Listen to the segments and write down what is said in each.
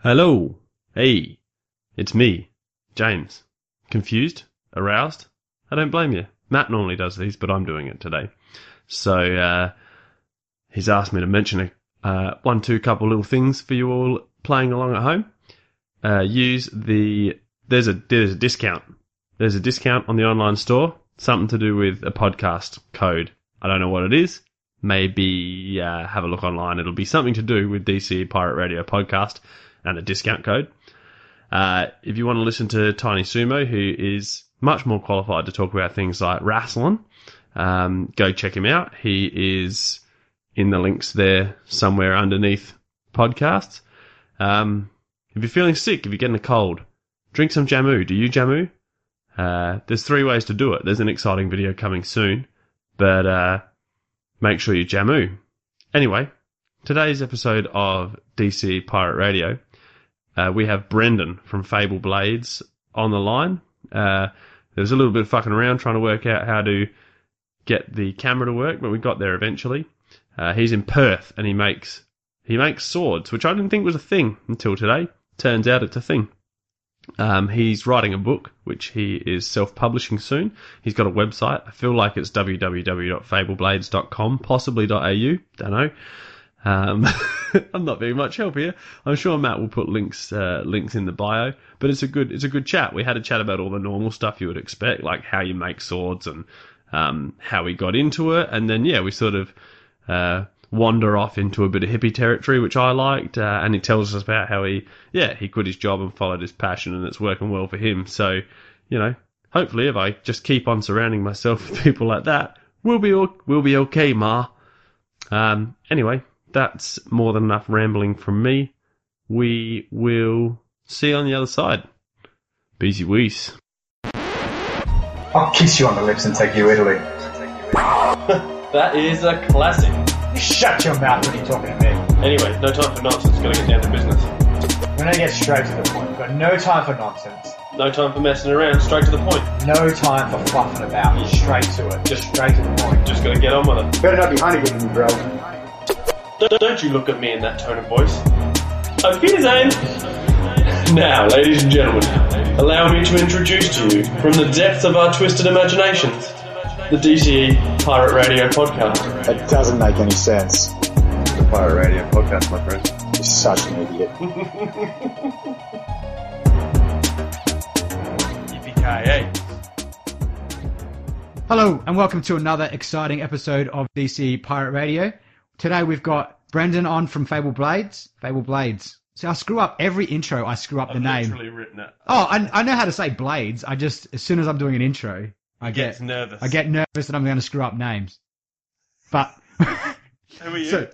Hello. Hey. It's me, James. Confused? Aroused? I don't blame you. Matt normally does these, but I'm doing it today. So, he's asked me to mention couple little things for you all playing along at home. There's a discount. There's a discount on the online store. Something to do with a podcast code. I don't know what it is. Maybe have a look online. It'll be something to do with DC Pirate Radio podcast and a discount code. If you want to listen to Tiny Sumo, who is much more qualified to talk about things like wrestling, go check him out. He is in the links there somewhere underneath podcasts. If you're feeling sick, if you're getting a cold, drink some Jamu. Do you Jamu? There's 3 ways to do it. There's an exciting video coming soon, but make sure you Jamu. Anyway, today's episode of DC Pirate Radio, we have Brendan from Fable Blades on the line. There was a little bit of fucking around trying to work out how to get the camera to work, but we got there eventually. He's in Perth and he makes swords, which I didn't think was a thing until today. Turns out it's a thing. He's writing a book, which he is self-publishing soon. He's got a website. I feel like it's www.fableblades.com, possibly .au. Don't know. I'm not being much help here. I'm sure Matt will put links in the bio, but it's a good chat. We had a chat about all the normal stuff you would expect, like how you make swords and how we got into it, and then we sort of wander off into a bit of hippie territory, which I liked, and he tells us about how he quit his job and followed his passion, and it's working well for him. So, hopefully if I just keep on surrounding myself with people like that, we'll be okay, Ma. Anyway, that's more than enough rambling from me. We will see you on the other side. Beezy Wees. I'll kiss you on the lips and take you to Italy. That is a classic. Shut your mouth when you're talking to me. Anyway, no time for nonsense. Gotta get down to business. We're gonna get straight to the point. We've got no time for nonsense. No time for messing around. Straight to the point. No time for fluffing about. Straight to it. Just straight to the point. Just gotta get on with it. Better not be honeygiving me, bro. Don't you look at me in that tone of voice. Auf Wiedersehen! Now, ladies and gentlemen, allow me to introduce to you, from the depths of our twisted imaginations, the DCE Pirate Radio Podcast. That doesn't make any sense. The Pirate Radio Podcast, my friend. You're such an idiot. Yippee-ki-yay. Hello, and welcome to another exciting episode of DC Pirate Radio. Today we've got Brendan on from Fable Blades. Fable Blades. See, I screw up every intro. I screw up the name. I've literally written it. Oh, I know how to say Blades. I just, as soon as I'm doing an intro, I get nervous. I get nervous that I'm going to screw up names. But who are you? So,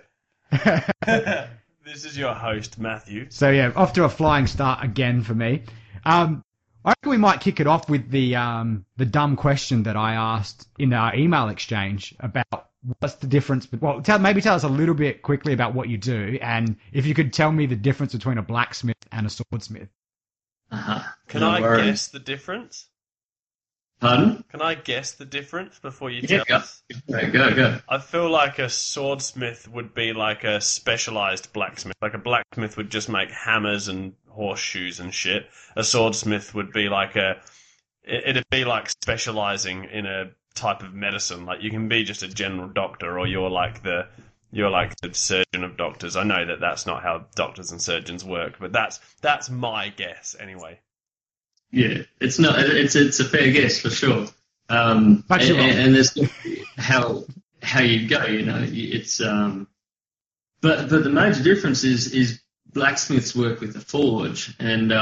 this is your host, Matthew. So yeah, off to a flying start again for me. I reckon we might kick it off with the dumb question that I asked in our email exchange about what's the difference. Well, maybe tell us a little bit quickly about what you do, and if you could tell me the difference between a blacksmith and a swordsmith. Can I guess the difference? Pardon? Can I guess the difference before you tell us? Go. I feel like a swordsmith would be like a specialised blacksmith. Like a blacksmith would just make hammers and horseshoes and shit. A swordsmith would be like it'd be like specialising in a type of medicine. Like you can be just a general doctor, or you're like the surgeon of doctors. I know that that's not how doctors and surgeons work, but that's my guess anyway. Yeah, it's not. It's a fair guess for sure. And there's how you go. It's but the major difference is blacksmiths work with a forge, and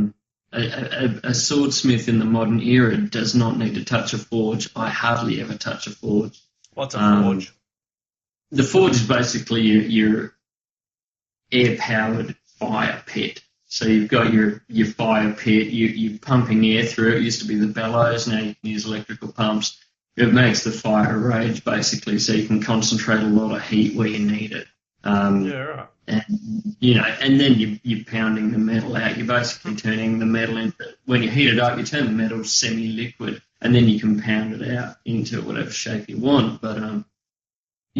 a swordsmith in the modern era does not need to touch a forge. I hardly ever touch a forge. What's a forge? The forge is basically your air-powered fire pit. So you've got your fire pit, you're pumping air through it. It used to be the bellows, now you can use electrical pumps. It makes the fire rage, basically, so you can concentrate a lot of heat where you need it. Right. And then you're pounding the metal out. You're basically turning the metal into, when you heat it up, you turn the metal semi-liquid, and then you can pound it out into whatever shape you want. But,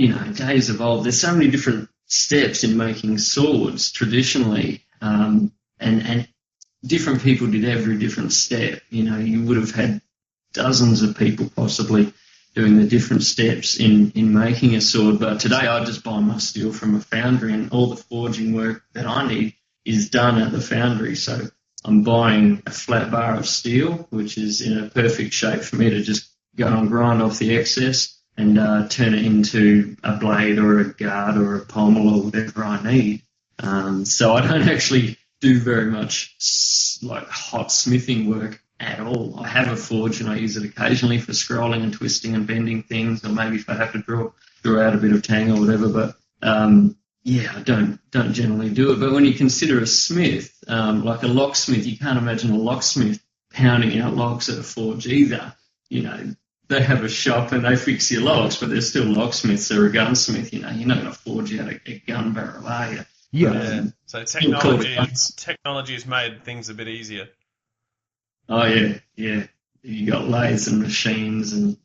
days evolve. There's so many different steps in making swords traditionally. and different people did every different step. You know, you would have had dozens of people possibly doing the different steps in making a sword. But today I just buy my steel from a foundry, and all the forging work that I need is done at the foundry. So I'm buying a flat bar of steel, which is in a perfect shape for me to just go and grind off the excess and turn it into a blade or a guard or a pommel or whatever I need. So I don't actually do very much like hot smithing work at all. I have a forge and I use it occasionally for scrolling and twisting and bending things, or maybe if I have to draw out a bit of tang or whatever. But I don't generally do it. But when you consider a smith, like a locksmith, you can't imagine a locksmith pounding out logs at a forge either. You know, they have a shop and they fix your logs, but they're still locksmiths or a gunsmith. You know, you're not going to forge out a gun barrel, are you? Yeah. So technology has made things a bit easier. Oh yeah. You got lathes and machines, and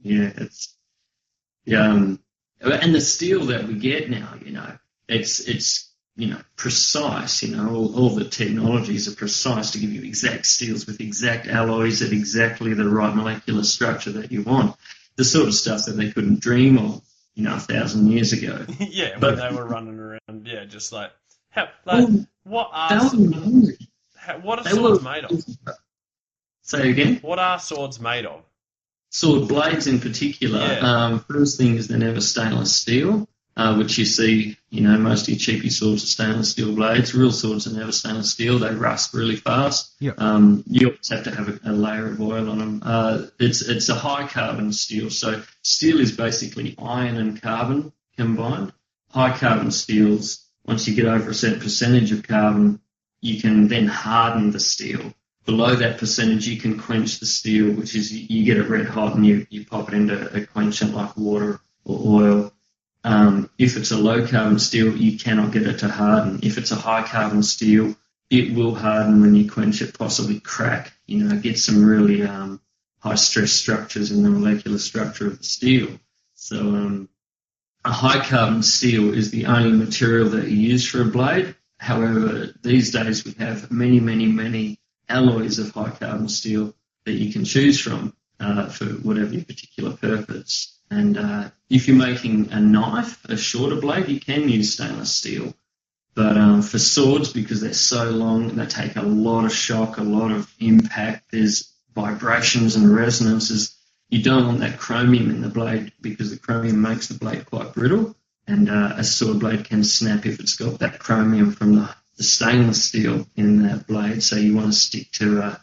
and the steel that we get now, you know, it's precise. You know, all the technologies are precise to give you exact steels with exact alloys at exactly the right molecular structure that you want. The sort of stuff that they couldn't dream of, 1,000 years ago. Yeah, but when they were running around, just like what are swords made of? Say again? What are swords made of? Sword blades in particular. Yeah. First thing is they're never stainless steel, which you see, most of your cheapy swords are stainless steel blades. Real swords are never stainless steel. They rust really fast. Yeah. You always have to have a layer of oil on them. It's a high carbon steel. So steel is basically iron and carbon combined. High carbon steels, once you get over a certain percentage of carbon, you can then harden the steel. Below that percentage, you can quench the steel, which is you get it red hot and you pop it into a quenchant like water or oil. If it's a low carbon steel, you cannot get it to harden. If it's a high carbon steel, it will harden when you quench it, possibly crack, get some really high stress structures in the molecular structure of the steel. So a high carbon steel is the only material that you use for a blade. However, these days we have many, many, many alloys of high carbon steel that you can choose from for whatever your particular purpose. And if you're making a knife, a shorter blade, you can use stainless steel. But for swords, because they're so long, they take a lot of shock, a lot of impact. There's vibrations and resonances. You don't want that chromium in the blade because the chromium makes the blade quite brittle. And a sword blade can snap if it's got that chromium from the stainless steel in that blade. So you want to stick to a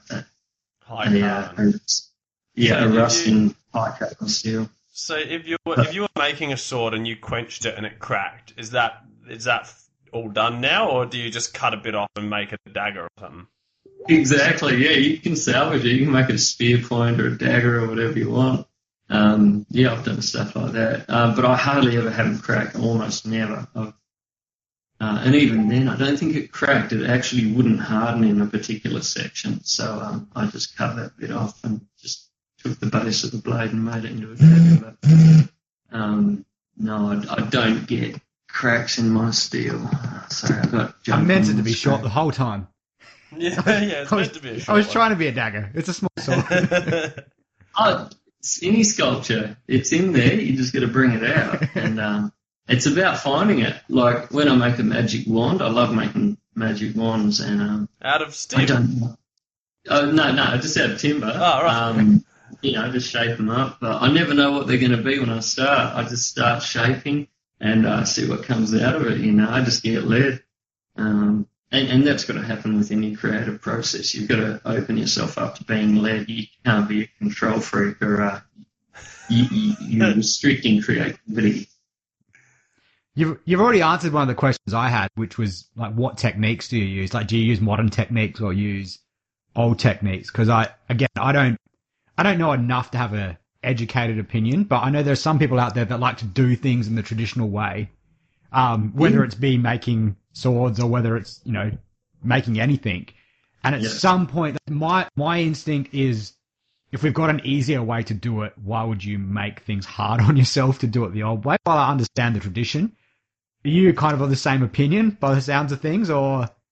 rusting high carbon steel. So if you were making a sword and you quenched it and it cracked, is that all done now, or do you just cut a bit off and make it a dagger or something? Exactly. Yeah, you can salvage it. You can make it a spear point or a dagger or whatever you want. I've done stuff like that. But I hardly ever have it crack. Almost never. And even then, I don't think it cracked. It actually wouldn't harden in a particular section. So I just cut that bit off and just took the base of the blade and made it into a dagger. But no, I don't get cracks in my steel. Sorry, I meant it to be short the whole time. Yeah, it's meant to be a short I was trying to be a dagger. It's a small sword. It's any sculpture. It's in there. You just got to bring it out. And it's about finding it. Like when I make a magic wand, I love making magic wands. And out of steel? I don't know. Oh, no, just out of timber. Oh, right. Just shape them up. But I never know what they're going to be when I start. I just start shaping and see what comes out of it. I just get led. And that's got to happen with any creative process. You've got to open yourself up to being led. You can't be a control freak or you're restricting creativity. You've already answered one of the questions I had, which was like, what techniques do you use? Like, do you use modern techniques or use old techniques? Because I don't know enough to have a educated opinion, but I know there's some people out there that like to do things in the traditional way, whether it's be making swords or whether it's, making anything. And at some point, my instinct is, if we've got an easier way to do it, why would you make things hard on yourself to do it the old way? While I understand the tradition, are you kind of the same opinion by the sounds of things, or?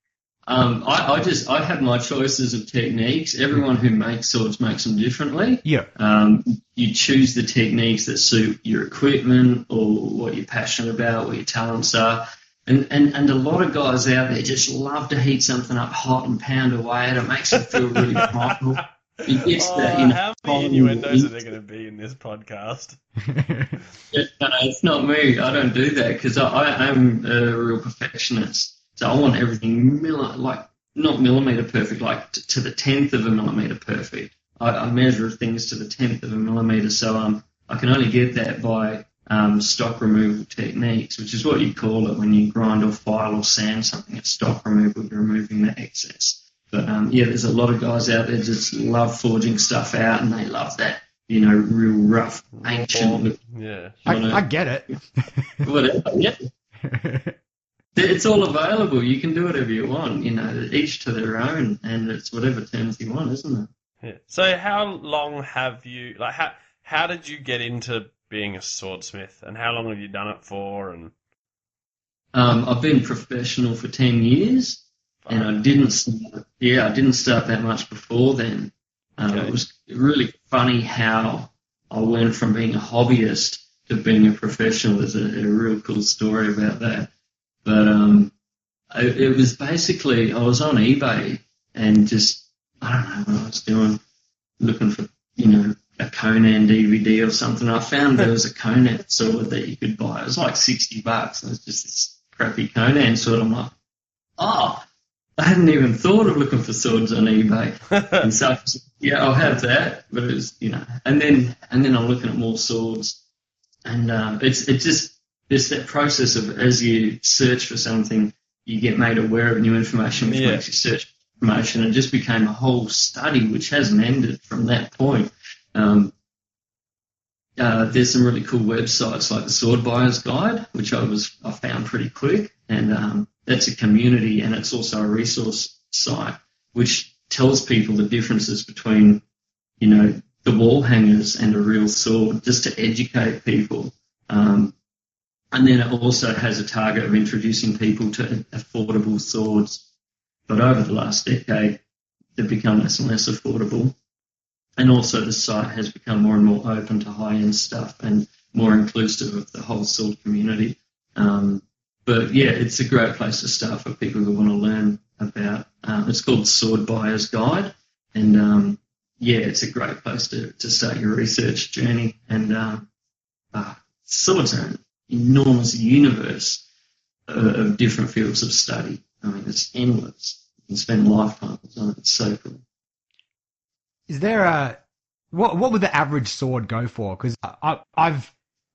I have my choices of techniques. Everyone who makes swords makes them differently. Yeah. You choose the techniques that suit your equipment or what you're passionate about, what your talents are. And a lot of guys out there just love to heat something up hot and pound away at it. It makes them feel really powerful. It gets that, how many innuendos are there going to be in this podcast? No, it's not me. I don't do that because I am a real perfectionist. So I want everything not millimeter perfect, like to the 10th of a millimeter perfect. I measure things to the 10th of a millimeter, so I can only get that by stock removal techniques, which is what you call it when you grind or file or sand something. It's stock removal, you're removing the excess. But there's a lot of guys out there just love forging stuff out, and they love that, real rough, ancient look. Yeah, I get it. Whatever. Yeah. It's all available. You can do whatever you want, each to their own, and it's whatever terms you want, isn't it? Yeah. So how long have you, how did you get into being a swordsmith, and how long have you done it for? And I've been professional for 10 years, and I didn't start that much before then. Okay. It was really funny how I went from being a hobbyist to being a professional. There's a real cool story about that. But it was basically, I was on eBay and just, I don't know what I was doing, looking for, a Conan DVD or something. I found there was a Conan sword that you could buy. It was like $60. It was just this crappy Conan sword. I'm like, I hadn't even thought of looking for swords on eBay. And so, I'll have that. But it was, and then I'm looking at more swords. And it's just, there's that process of, as you search for something, you get made aware of new information, which makes you search for information. It just became a whole study, which hasn't ended from that point. There's some really cool websites like the Sword Buyer's Guide, which I found pretty quick, and that's a community, and it's also a resource site which tells people the differences between, the wall hangers and a real sword, just to educate people. And then it also has a target of introducing people to affordable swords. But over the last decade, they've become less and less affordable. And also the site has become more and more open to high-end stuff and more inclusive of the whole sword community. But it's a great place to start for people who want to learn about. It's called Sword Buyer's Guide. And, it's a great place to start your research journey. And swords are an enormous universe of different fields of study. I mean, it's endless. You can spend lifetimes on it. It's so cool. Is there what would the average sword go for? Because I've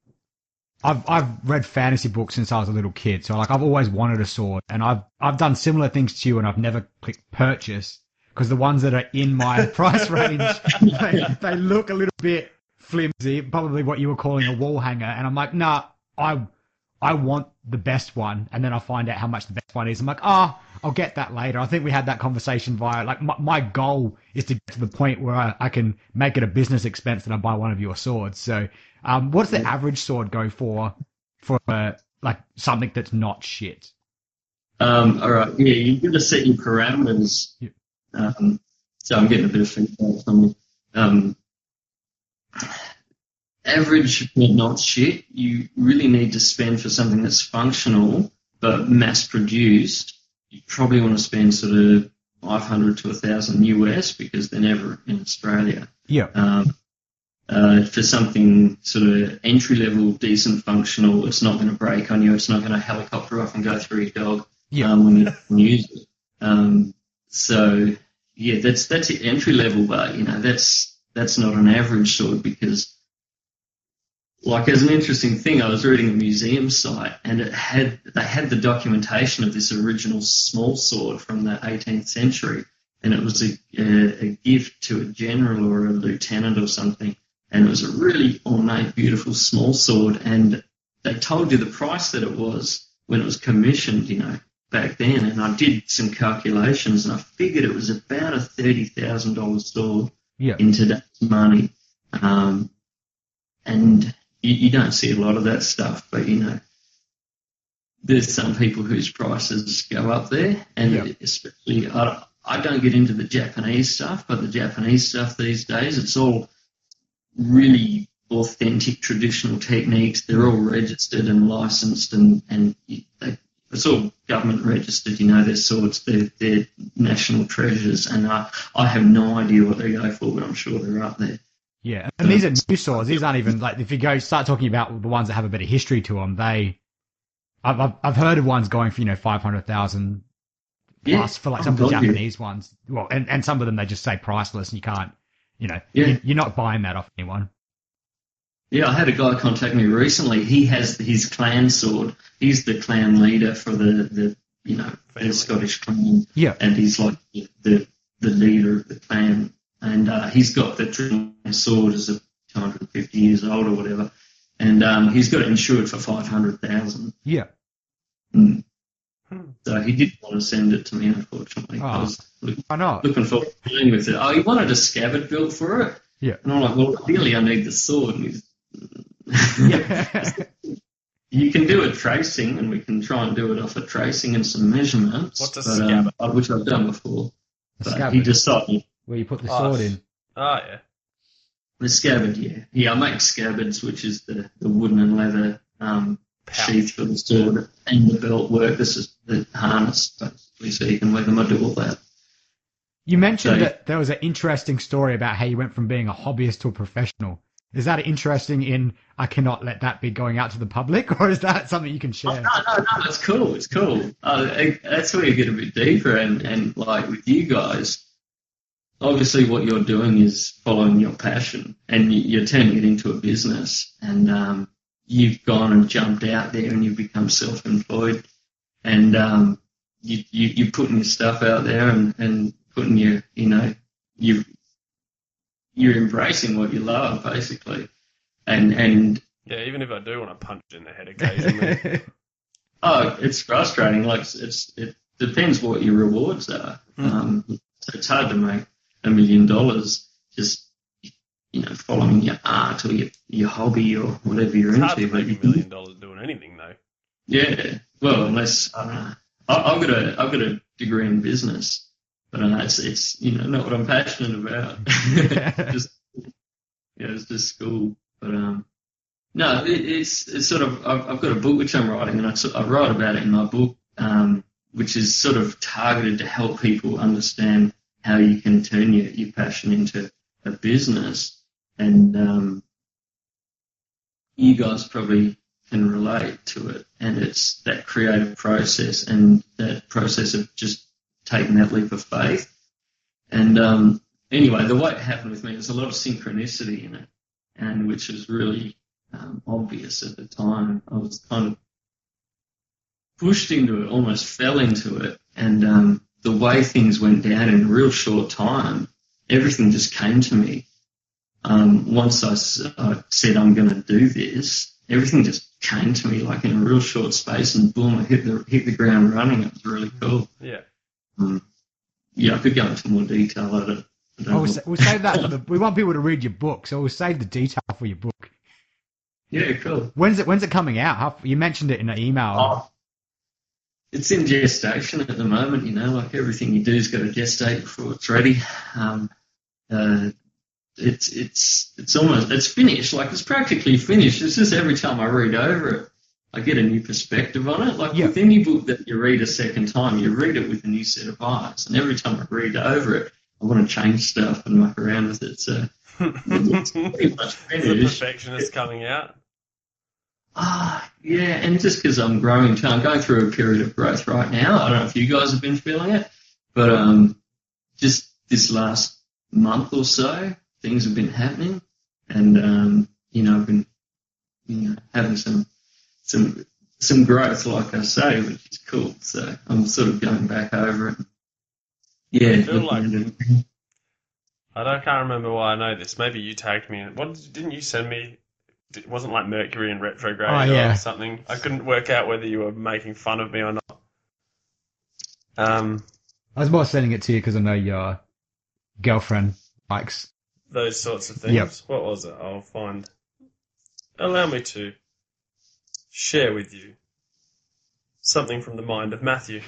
read fantasy books since I was a little kid, so I've always wanted a sword, and I've done similar things to you, and I've never clicked purchase because the ones that are in my price range they look a little bit flimsy, probably what you were calling a wall hanger, and I'm like, nah, I want the best one, and then I find out how much the best one is. I'm like, I'll get that later. I think we had that conversation via, my goal is to get to the point where I can make it a business expense that I buy one of your swords. So, what's the average sword go for something that's not shit? All right. Yeah, you've got to set your parameters. Yep. So I'm getting a bit of feedback from you. Average but not shit, you really need to spend for something that's functional but mass produced. You probably want to spend sort of $500 to $1,000 US because they're never in Australia. Yeah. For something sort of entry level, decent, functional, it's not going to break on you. It's not going to helicopter off and go through your dog when you use it. That's your entry level, but that's not an average sword because. As an interesting thing, I was reading a museum site, and they had the documentation of this original small sword from the 18th century, and it was a gift to a general or a lieutenant or something, and it was a really ornate, beautiful small sword, and they told you the price that it was when it was commissioned, back then, and I did some calculations, and I figured it was about a $30,000 sword in today's money, and you don't see a lot of that stuff, but there's some people whose prices go up there, and especially I don't get into the Japanese stuff, but the Japanese stuff these days, it's all really authentic traditional techniques. They're all registered and licensed, and it's all government registered. Their swords, they're national treasures, and I have no idea what they go for, but I'm sure they're up there. Yeah, and these are new swords. These aren't even like, if you start talking about the ones that have a bit of history to them, I've heard of ones going for 500,000 plus for like some of the Japanese ones. Well, and some of them they just say priceless, and you can't, you're not buying that off anyone. Yeah, I had a guy contact me recently. He has his clan sword. He's the clan leader for the Scottish clan. Yeah, and he's like the leader of the clan. And he's got the traditional sword as a 250 years old or whatever, and he's got it insured for 500,000. Yeah. Mm. So he didn't want to send it to me, unfortunately. I was looking forward to playing with it. Oh, he wanted a scabbard built for it. Yeah. And I'm like, well, ideally I need the sword. And he's, you can do a tracing, and we can try and do it off a tracing and some measurements. What's a scabbard? Which I've done before. But he decided where you put the sword in. Oh, yeah. The scabbard, yeah. Yeah, I make scabbards, which is the wooden and leather sheath for the sword, and the belt work. This is the harness, basically, so you can wear them. I do all that. You mentioned that there was an interesting story about how you went from being a hobbyist to a professional. Is that interesting in, I cannot let that be going out to the public, or is that something you can share? Oh, no, it's cool. It's cool. That's where you get a bit deeper, and like with you guys, obviously what you're doing is following your passion, and you're turning it into a business, and you've gone and jumped out there and you've become self-employed, and you're putting your stuff out there and putting you're embracing what you love, basically, and yeah, even if I do want to punch in the head occasionally. Oh, it's frustrating. Like it depends what your rewards are. So it's hard to make $1 million just following your art or your hobby or whatever you're into. It's hard to make $1 million doing anything though. Yeah, well, unless I've got a degree in business, but it's not what I'm passionate about. It's just school. But no, it's sort of, I've got a book which I'm writing, and I write about it in my book, which is sort of targeted to help people understand how you can turn your passion into a business. And you guys probably can relate to it, and it's that creative process and that process of just taking that leap of faith. And anyway, the way it happened with me, there's a lot of synchronicity in it, and which was really obvious at the time. I was kind of pushed into it, almost fell into it, and the way things went down in a real short time, everything just came to me. Once I said I'm going to do this, everything just came to me like in a real short space, and boom, I hit the ground running. It was really cool. Yeah. Yeah, I could go into more detail. We'll save that. We want people to read your book, so we'll save the detail for your book. Yeah, cool. When's it coming out? You mentioned it in an email. Oh, it's in gestation at the moment. Like everything you do's got to gestate before it's ready. It's finished. Like it's practically finished. It's just every time I read over it, I get a new perspective on it. Like with any book that you read a second time, you read it with a new set of eyes. And every time I read over it, I want to change stuff and muck around with it. So it's pretty much finished. The perfectionist coming out. Yeah, and just because I'm going through a period of growth right now. I don't know if you guys have been feeling it, but just this last month or so, things have been happening, and I've been having some growth, like I say, which is cool. So I'm sort of going back over it. Yeah, I feel like I can't remember why I know this. Maybe you tagged me. Didn't you send me? It wasn't like Mercury in retrograde or something. I couldn't work out whether you were making fun of me or not. I was more sending it to you because I know your girlfriend likes those sorts of things. Yep. What was it? I'll find. Allow me to share with you. Something from the mind of Matthew.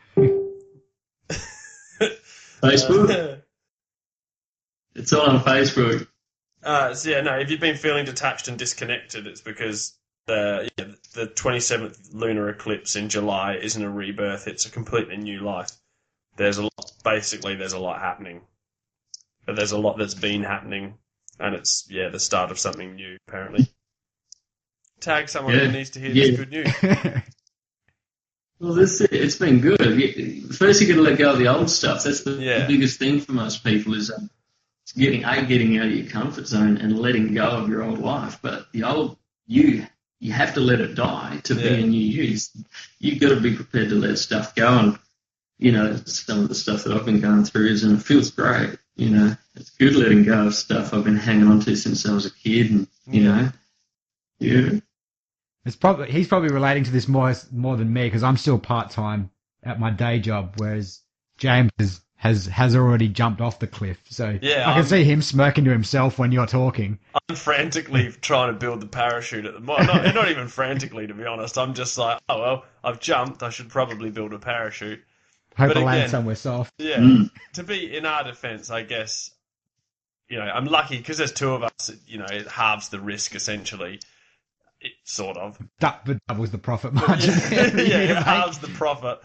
Facebook. It's all on Facebook. If you've been feeling detached and disconnected, it's because the 27th lunar eclipse in July isn't a rebirth; it's a completely new life. There's a lot happening, but there's a lot that's been happening, and it's the start of something new. Apparently, tag someone who needs to hear this good news. Well, it's been good. First, you got to let go of the old stuff. That's the biggest thing for most people is getting out of your comfort zone and letting go of your old life. But the old you have to let it die to be a new you. You've got to be prepared to let stuff go. And, some of the stuff that I've been going through and it feels great. It's good letting go of stuff I've been hanging on to since I was a kid. And, yeah. He's probably relating to this more than me because I'm still part-time at my day job, whereas James has already jumped off the cliff. So I can see him smirking to himself when you're talking. I'm frantically trying to build the parachute at the moment. Not even frantically, to be honest. I'm just like, oh, well, I've jumped. I should probably build a parachute. Hope I land somewhere soft. Yeah. To be in our defense, I guess, I'm lucky because there's two of us, it halves the risk essentially. It sort of. But doubles the profit margin. It halves the profit.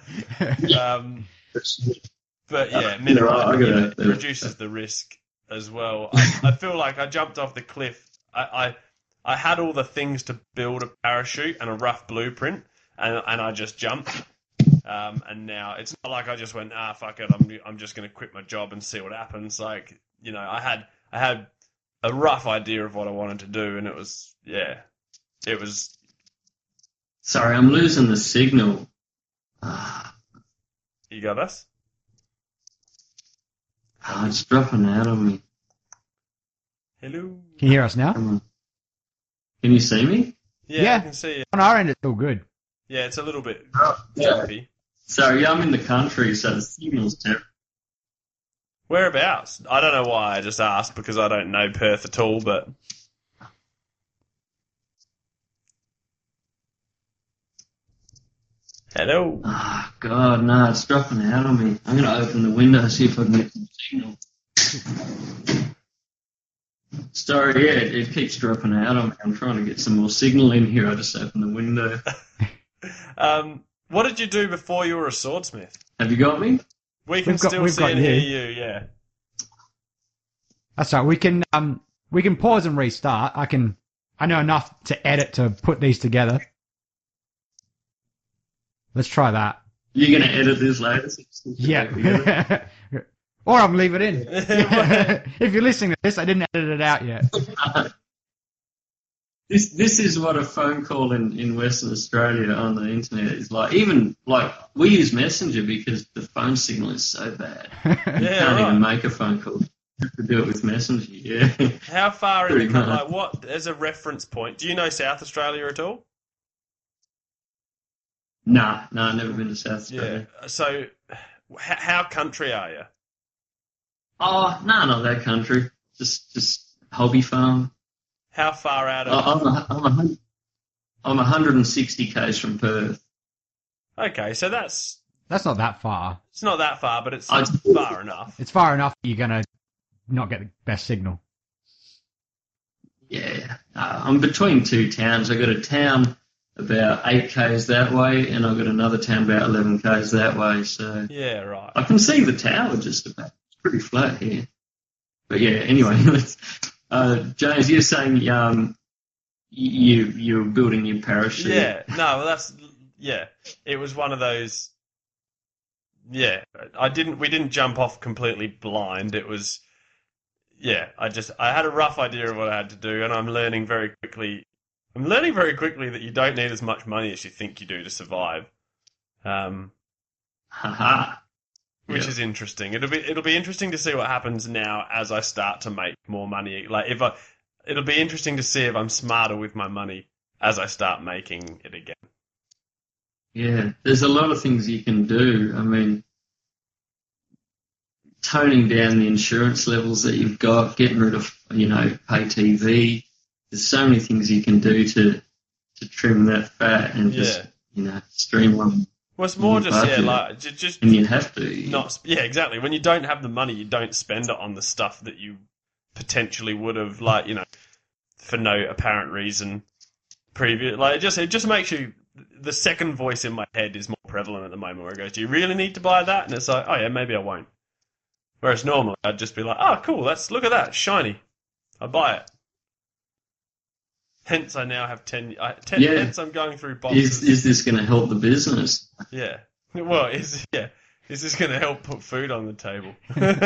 But minimum reduces the risk as well. I feel like I jumped off the cliff. I had all the things to build a parachute and a rough blueprint, and I just jumped. And now it's not like I just went, fuck it, I'm just going to quit my job and see what happens. Like, I had a rough idea of what I wanted to do, and it was. Sorry, I'm losing the signal. You got us? Oh, it's dropping out on me. Hello? Can you hear us now? Can you see me? Yeah, I can see you. On our end, it's all good. Yeah, it's a little bit jumpy. Sorry, I'm in the country, so the signal's terrible. Whereabouts? I don't know why I just asked, because I don't know Perth at all, but... Hello? Oh, God, no, it's dropping out on me. I'm going to open the window, see if I can get some signal. Sorry, it keeps dropping out on me. I'm trying to get some more signal in here. I just opened the window. What did you do before you were a swordsmith? Have you got me? We can still see and hear you, yeah. That's right. We can pause and restart. I know enough to edit to put these together. Let's try that. You're going to edit this later? Yeah. Or I'll leave it in. If you're listening to this, I didn't edit it out yet. This is what a phone call in Western Australia on the internet is like. Even, we use Messenger because the phone signal is so bad. You can't even make a phone call. You have to do it with Messenger, yeah. How far in the what, as a reference point, do you know South Australia at all? No, I've never been to South Australia. Yeah. So, how country are you? Oh, no, not that country. Just hobby farm. How far out of... I'm 160 k's from Perth. Okay, so that's not that far. It's not that far, but it's far enough. It's far enough that you're going to not get the best signal. Yeah. I'm between two towns. I got a town about 8 k's that way, and I've got another town about 11 k's that way. So yeah, right. I can see the tower just about. It's pretty flat here. But yeah, anyway, James, you're saying you're building your parachute. Yeah, no, well, it was one of those. Yeah, we didn't jump off completely blind. It was, I had a rough idea of what I had to do, and I'm learning very quickly that you don't need as much money as you think you do to survive. Which is interesting. It'll be interesting to see what happens now as I start to make more money. It'll be interesting to see if I'm smarter with my money as I start making it again. Yeah, there's a lot of things you can do. I mean, toning down the insurance levels that you've got, getting rid of, pay TV. There's so many things you can do to trim that fat and just, streamline. Well, it's more just, budget. just And you have to. not, yeah, exactly. When you don't have the money, you don't spend it on the stuff that you potentially would have, for no apparent reason. It just makes you. The second voice in my head is more prevalent at the moment, where it goes, "Do you really need to buy that?" And it's like, "Oh yeah, maybe I won't." Whereas normally I'd just be like, "Oh cool, look at that, shiny, I buy it." Hence, I now have 10. Hence, I'm going through boxes. Is this going to help the business? Yeah. Well, is this going to help put food on the table?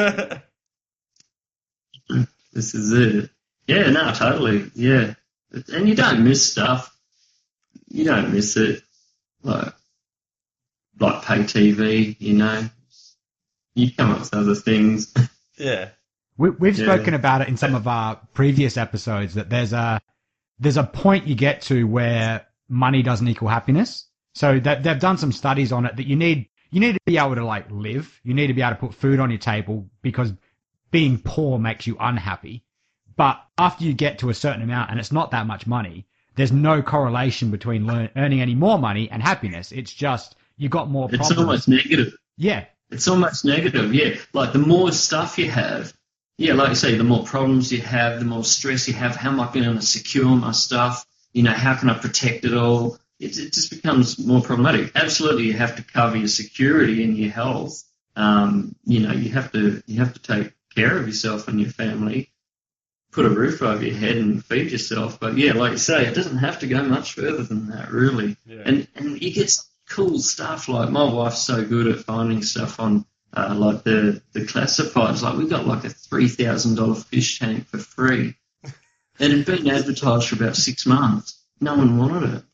This is it. Yeah, no, totally. Yeah, and you don't miss stuff. You don't miss it, like pay TV. You come up with other things. Yeah. We've spoken about it in some of our previous episodes that there's a point you get to where money doesn't equal happiness. So they've done some studies on it that you need to be able to live. You need to be able to put food on your table because being poor makes you unhappy. But after you get to a certain amount and it's not that much money, there's no correlation between earning any more money and happiness. It's just you got more problems. It's almost negative. Yeah. It's almost negative, yeah. Like the more stuff you have, yeah, like you say, the more problems you have, the more stress you have. How am I going to secure my stuff? How can I protect it all? It just becomes more problematic. Absolutely, you have to cover your security and your health. You have to take care of yourself and your family, put a roof over your head and feed yourself. But yeah, like you say, it doesn't have to go much further than that, really. Yeah. And you get some cool stuff. Like my wife's so good at finding stuff on the classifieds. Like we got a $3,000 fish tank for free. It had been advertised for about 6 months. No one wanted it.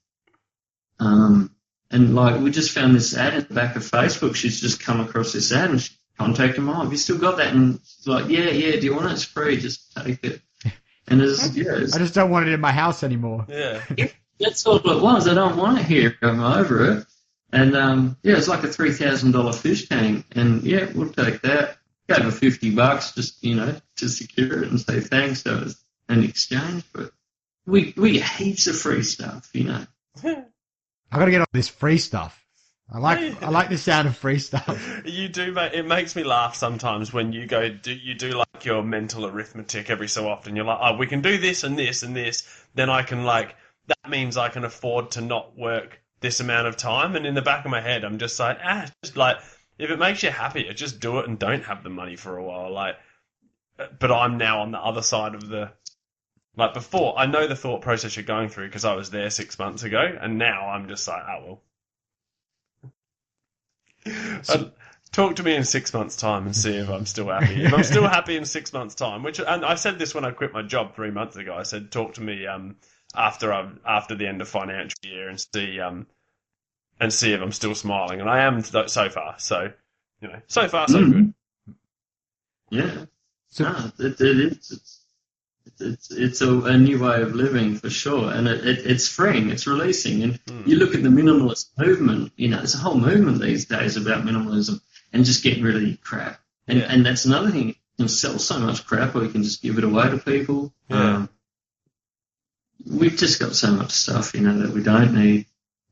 And we just found this ad in the back of Facebook. She's just come across this ad and she contacted Mom. Have you still got that? And she's like, yeah, do you want it? It's free. Just take it. And I just don't want it in my house anymore. Yeah. That's all it was. I don't want it here. I'm over it. And it's like a $3,000 fish tank. And yeah, we'll take that. Gave her $50 just, to secure it and say thanks. That was an exchange. But we get heaps of free stuff, I got to get on this free stuff. I like the sound of free stuff. You do, mate. It makes me laugh sometimes when you do your mental arithmetic every so often. You're like, oh, we can do this and this and this. Then I can that means I can afford to not work this amount of time. And in the back of my head, I'm just like, if it makes you happier, just do it and don't have the money for a while. But I'm now on the other side of the. Before, I know the thought process you're going through because I was there 6 months ago, and now I'm just like, oh, well. Talk to me in 6 months' time and see if I'm still happy. If I'm still happy in 6 months' time, and I said this when I quit my job 3 months ago, I said, talk to me after the end of financial year and see if I'm still smiling, and I am so far. So, so far so good. Yeah. It's a new way of living for sure, and it's freeing, it's releasing. And you look at the minimalist movement, there's a whole movement these days about minimalism and just getting rid of your crap. And that's another thing. You can sell so much crap, or you can just give it away to people. Yeah. We've just got so much stuff, that we don't need.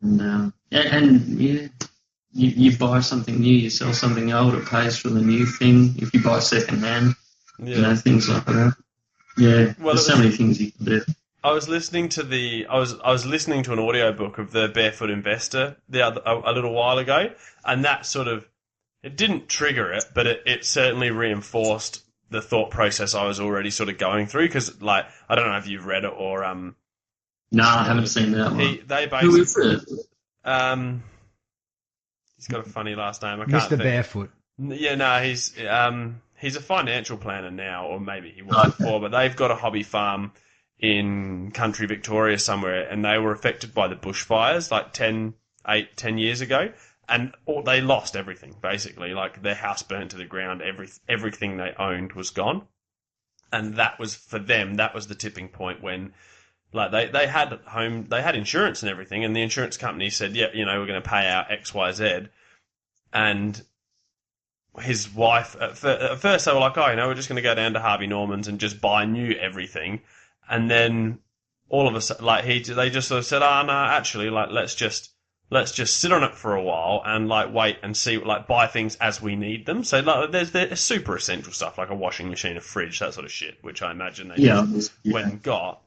And you buy something new, you sell something old, it pays for the new thing. If you buy second hand, things like that. Yeah, there's so many things you can do. I was listening to I was listening to an audiobook of The Barefoot Investor a little while ago, and that sort of, it didn't trigger it, but it certainly reinforced the thought process I was already sort of going through, because I don't know if you've read it or No, I haven't seen that one. Who is it? He's got a funny last name. I can't Mr. Barefoot. Yeah, no, he's a financial planner now, or maybe he was before, but they've got a hobby farm in country Victoria somewhere, and they were affected by the bushfires 10 years ago, and they lost everything, basically. Their house burnt to the ground, everything they owned was gone. And that was, for them, that was the tipping point when, they had insurance and everything, and the insurance company said, yeah, we're going to pay out X, Y, Z. And his wife, at first they were like, oh, we're just going to go down to Harvey Norman's and just buy new everything. And then all of a sudden, they just sort of said, oh, no, actually, let's just let's just sit on it for a while and like wait and see, like buy things as we need them. So like, there's super essential stuff like a washing machine, a fridge, that sort of shit, which I imagine they just went and got.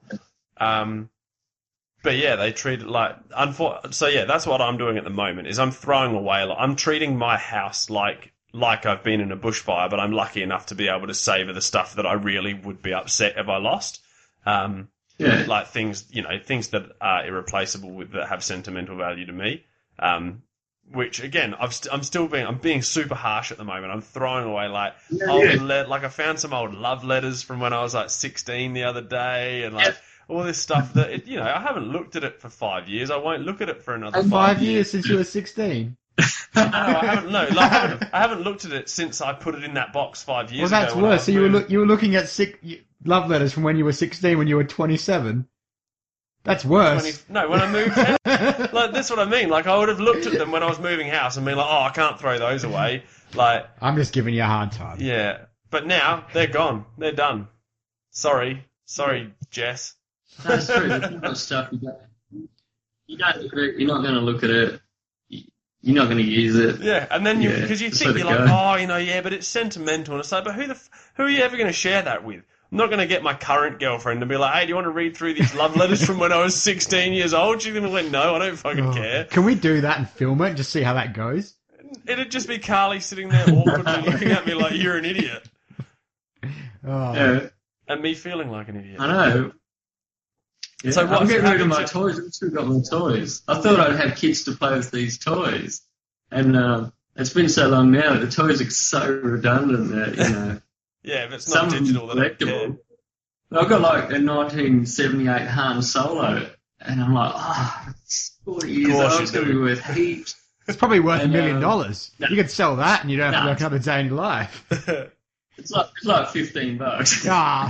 But yeah, they treat it like, so yeah, that's what I'm doing at the moment is I'm throwing away a lot. I'm treating my house like I've been in a bushfire, but I'm lucky enough to be able to savour the stuff that I really would be upset if I lost. Like things that are irreplaceable that have sentimental value to me. Which again, I'm being super harsh at the moment. I'm throwing away like I found some old love letters from when I was like 16 the other day, and like all this stuff that I haven't looked at it for 5 years. I won't look at it for another 5 years since you were 16. No, I haven't. No, like, I haven't looked at it since I put it in that box 5 years ago. Well, that's worse. So you were looking at love letters from when you were 16, when you were 27. That's worse. When I moved house. Like, that's what I mean. Like, I would have looked at them when I was moving house and been like, oh, I can't throw those away. Like, I'm just giving you a hard time. Yeah. But now, they're gone. They're done. Sorry, Jess. That's true. There's a lot of stuff you're not going to look at it. You're not going to use it. Yeah, and then because you think you're like, but it's sentimental, and it's like, but who are you ever going to share that with? I'm not going to get my current girlfriend and be like, hey, do you want to read through these love letters from when I was 16 years old? She's going to be like, no, I don't fucking care. Can we do that and film it and just see how that goes? It'd just be Carly sitting there awkwardly looking at me like, you're an idiot. Yeah. And me feeling like an idiot. I know. Yeah, so I'm getting rid of my toys. I've still got my toys. I thought I'd have kids to play with these toys. And it's been so long now. The toys are so redundant that, Yeah, if it's not digital, then collectible. I've got like a 1978 Han Solo, and I'm like, it's 40 years old, it's going to be worth heaps. It's probably worth $1 million. You could sell that and you don't have to work another day in your life. It's like $15.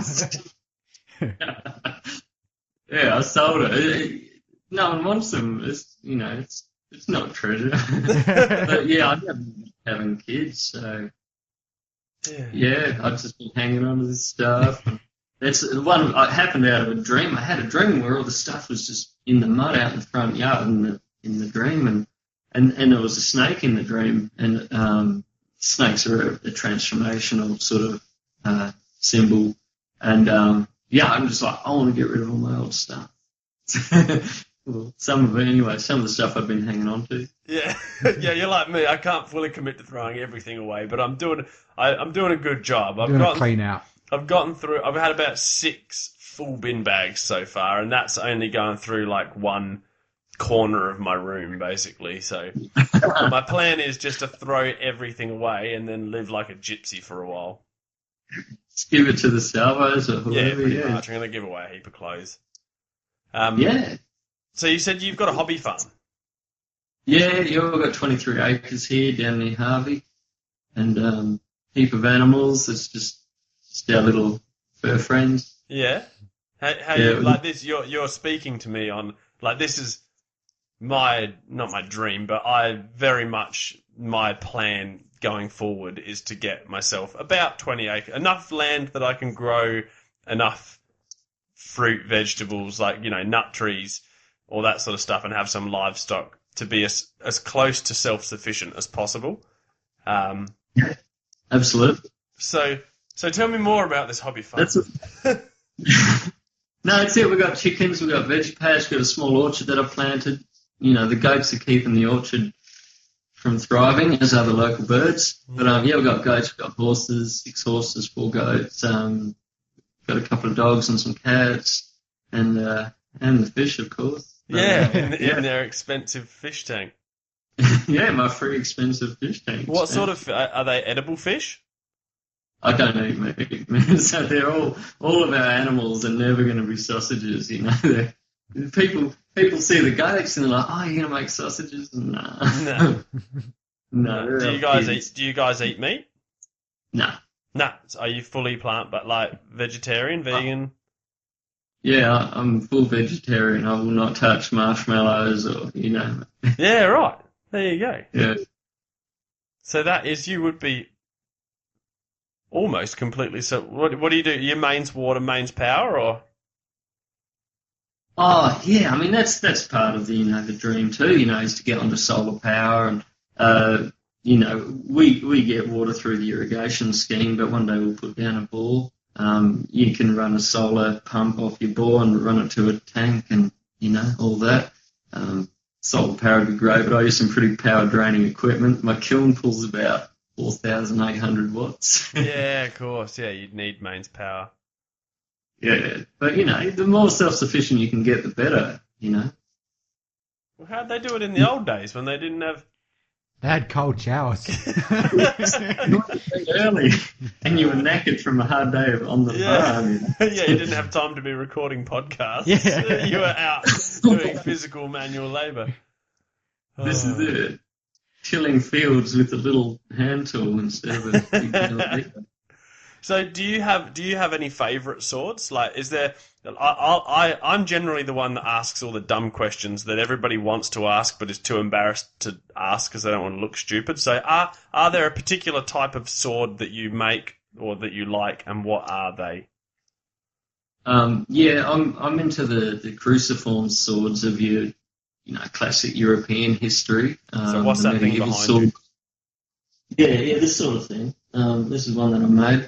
Yeah, I sold it. No one wants them. It's not treasure. But yeah, I never having kids, so yeah, I've just been hanging on to this stuff. It's one. It happened out of a dream. I had a dream where all the stuff was just in the mud out in the front yard in the dream, and there was a snake in the dream, and snakes are a transformational sort of symbol, and I'm just like, I want to get rid of all my old stuff. Well, some of it anyway. Some of the stuff I've been hanging on to. Yeah, yeah, you're like me. I can't fully commit to throwing everything away, but I'm doing a good job. I've gotten clean out. I've gotten through. I've had about 6 full bin bags so far, and that's only going through like one corner of my room, basically. So my plan is just to throw everything away and then live like a gypsy for a while. Just give it to the salvos or whoever. Yeah, pretty much. I'm going to give away a heap of clothes. Yeah. So you said you've got a hobby farm? Yeah, we've got 23 acres here down near Harvey, and heap of animals. It's just our little fur friends. Yeah. How you like this? You're speaking to me on like this is not my dream, but my plan going forward is to get myself about 20 acres, enough land that I can grow enough fruit, vegetables, like nut trees, all that sort of stuff, and have some livestock to be as close to self-sufficient as possible. Yeah, absolutely. So tell me more about this hobby farm. No, that's it. We've got chickens, we've got veggie patch, we've got a small orchard that I've planted. The goats are keeping the orchard from thriving, as are the local birds. But we've got goats, we've got horses, 6 horses, 4 goats, got a couple of dogs and some cats, and the fish, of course. In their expensive fish tank. Yeah, my free expensive fish tank. What sort of are they? Edible fish? I don't eat meat. So they're all of our animals are never going to be sausages. People see the goats and they're like, "Oh, you're going to make sausages?" No. No. Do you guys eat meat? No. No. Are you fully plant, but like vegetarian, vegan? Yeah, I'm full vegetarian. I will not touch marshmallows or Yeah, right. There you go. Yeah. So you would be almost completely. So what do you do? Your mains water, mains power, or? Oh yeah, I mean that's part of the the dream too. Is to get onto solar power, and we get water through the irrigation scheme, but one day we'll put down a bore. You can run a solar pump off your bore and run it to a tank, and all that. Solar power would be great, but I use some pretty power draining equipment. My kiln pulls about 4,800 watts. Yeah, of course. Yeah, you'd need mains power. Yeah, but the more self-sufficient you can get, the better. Well, how'd they do it in the old days when they didn't have? They had cold showers. You went to bed early, and you were knackered from a hard day on the farm. Yeah, you didn't have time to be recording podcasts. Yeah. You were out doing physical manual labour. This is it. Tilling fields with a little hand tool instead of a big digger. So, do you have any favourite swords? Like, is there? I'm generally the one that asks all the dumb questions that everybody wants to ask, but is too embarrassed to ask because they don't want to look stupid. So, are there a particular type of sword that you make or that you like, and what are they? Yeah, I'm into the cruciform swords of your, classic European history. So, what's that thing behind you? Yeah, this sort of thing. This is one that I made.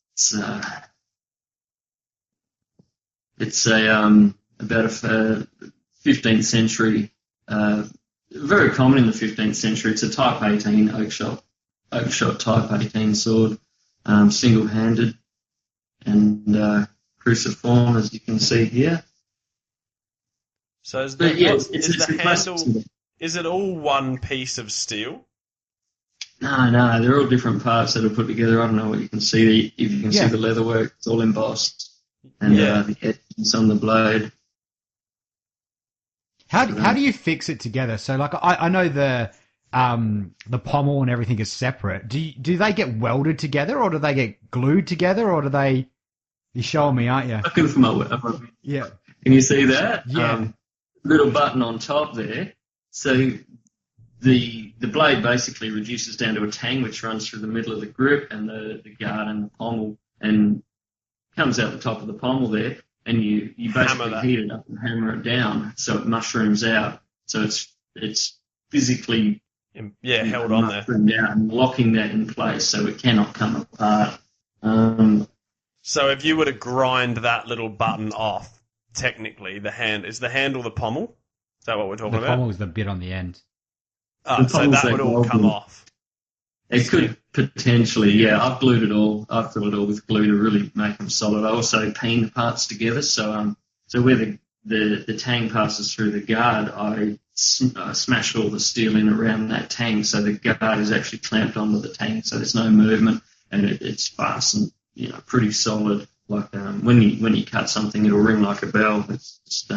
It's about a 15th century, very common in the 15th century. It's a Type 18 oak-shot Type 18 sword, single-handed and cruciform, as you can see here. So is the handle? Is it all one piece of steel? No, they're all different parts that are put together. I don't know what you can see. If you can see the leatherwork, it's all embossed, and the edges on the blade. How do you fix it together? So, like, I know the pommel and everything is separate. Do they get welded together, or do they get glued together, or do they? You're showing me, aren't you? Looking for my Yeah. Can you see that? Yeah. Little button on top there. So the blade basically reduces down to a tang which runs through the middle of the grip and the guard and the pommel and comes out the top of the pommel there, and you basically heat it up and hammer it down so it mushrooms out. So it's physically held on there and locking that in place so it cannot come apart. So if you were to grind that little button off, technically is the handle the pommel? Is that what we're talking about? The pommel is the bit on the end. So that would all come off. It could potentially, yeah. I've glued it all. I've filled it all with glue to really make them solid. I also peen the parts together. So where the tang passes through the guard, I smashed all the steel in around that tang, so the guard is actually clamped onto the tang, so there's no movement, and it's fastened, pretty solid. Like when you cut something, it'll ring like a bell. It's just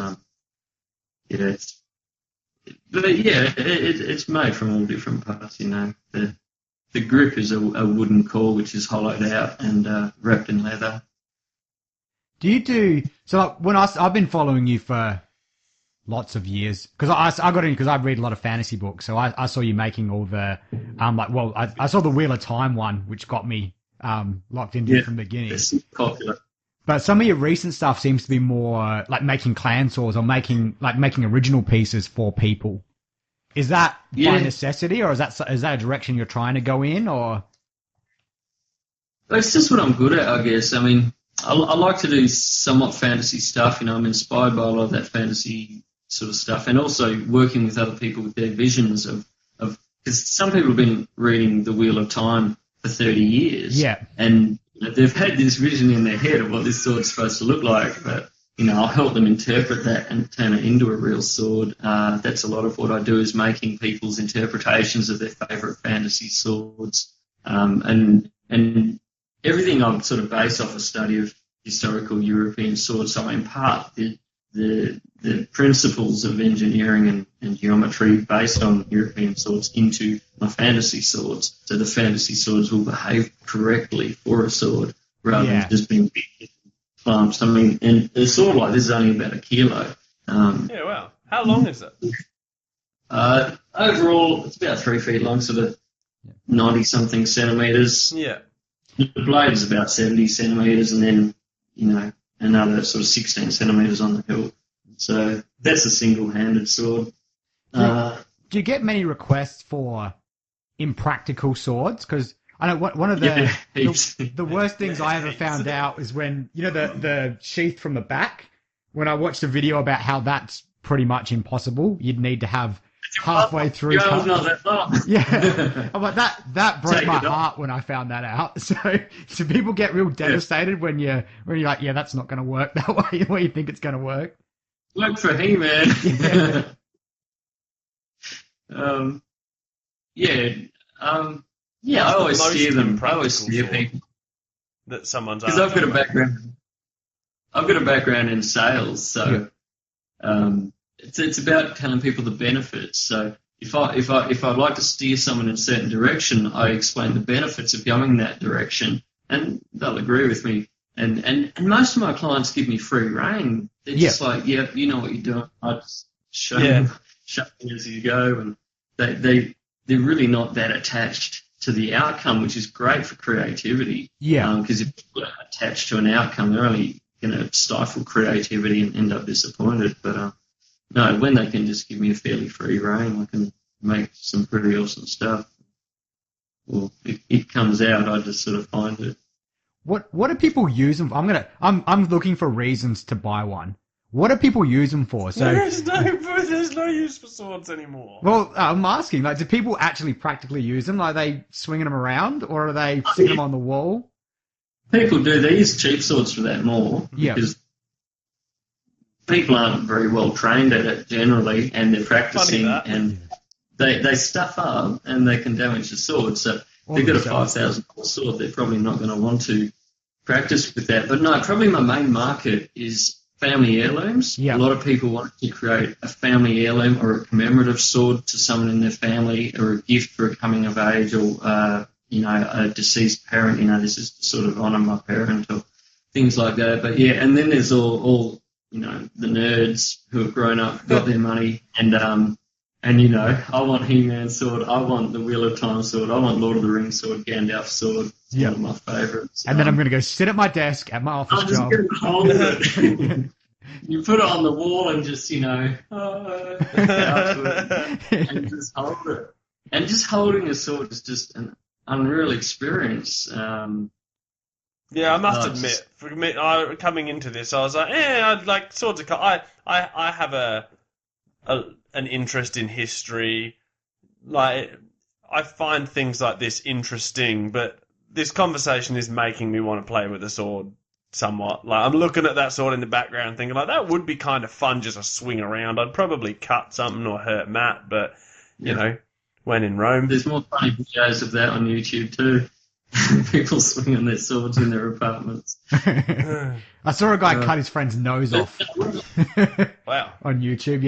it's made from all different parts. The grip is a wooden core which is hollowed out and wrapped in leather. Do you do so? Like when I've been following you for lots of years because I got in because I read a lot of fantasy books, so I saw you making all the I saw the Wheel of Time one, which got me locked into it from the beginning. It's popular. But some of your recent stuff seems to be more like making clan saws or making original pieces for people. Is that by necessity, or is that a direction you're trying to go in, or? It's just what I'm good at, I guess. I mean, I like to do somewhat fantasy stuff. I'm inspired by a lot of that fantasy sort of stuff, and also working with other people with their visions of because some people have been reading The Wheel of Time for 30 years. Yeah. And they've had this vision in their head of what this sword's supposed to look like, but I'll help them interpret that and turn it into a real sword. That's a lot of what I do, is making people's interpretations of their favourite fantasy swords. And everything I sort of base off a study of historical European swords. So I impart the principles of engineering and geometry based on European swords into my fantasy swords. So the fantasy swords will behave correctly for a sword rather than just being big clumps. I mean, and a sword like this is only about 1 kilo. Yeah, wow. How long is it? Overall, it's about 3 feet long, sort of 90-something centimetres. Yeah. The blade is about 70 centimetres, and then, another sort of 16 centimetres on the hilt. So that's a single-handed sword. Do you get many requests for impractical swords? Because I know one of the worst things I ever found out is when, you know, the sheath from the back, when I watched a video about how that's pretty much impossible. You'd need to have halfway through. Not that long. Yeah. I'm like, that broke my heart when I found that out. So people get real devastated when you're like, yeah, that's not going to work that way, the way you think it's going to work. Work for He-Man. Yeah. I always steer them. I always steer people. That someone's because I've got a background in sales, so it's about telling people the benefits. So if I'd like to steer someone in a certain direction, I explain the benefits of going that direction, and they'll agree with me. And most of my clients give me free rein. They're just like, yeah, you know what you're doing. I just show you as you go, and they're really not that attached to the outcome, which is great for creativity. Yeah. Because if people are attached to an outcome, they're only going to stifle creativity and end up disappointed. But no, when they can just give me a fairly free rein, I can make some pretty awesome stuff. Well, it comes out. I just sort of find it. What do people use them for? I'm looking for reasons to buy one. What do people use them for? So there's no use for swords anymore. Well, I'm asking, like, do people actually practically use them? Are they swinging them around, or are they sticking them on the wall? People do. They use cheap swords for that more because people aren't very well trained at it generally, and they're practicing and they stuff up and they can damage the sword. So if they've got a $5,000 sword, they're probably not going to want to practice with that. But no, probably my main market is family heirlooms. Yeah. A lot of people want to create a family heirloom or a commemorative sword to someone in their family, or a gift for a coming of age, or a deceased parent. This is to sort of honour my parent, or things like that. But yeah, and then there's all the nerds who have grown up, got their money, and I want He-Man sword, I want the Wheel of Time sword, I want Lord of the Rings sword, Gandalf sword. It's one of my favourites. And then I'm going to go sit at my desk at my office job. Hold it. You put it on the wall and just, and just hold it. And just holding a sword is just an unreal experience. I must admit, for me, coming into this, I was like, I'd like swords of I have an interest in history. Like, I find things like this interesting, but this conversation is making me want to play with a sword somewhat. Like, I'm looking at that sword in the background thinking, like, that would be kind of fun just to swing around. I'd probably cut something or hurt Matt, but, when in Rome. There's more funny videos of that on YouTube too. People swinging their swords in their apartments. I saw a guy cut his friend's nose off. Wow. On YouTube,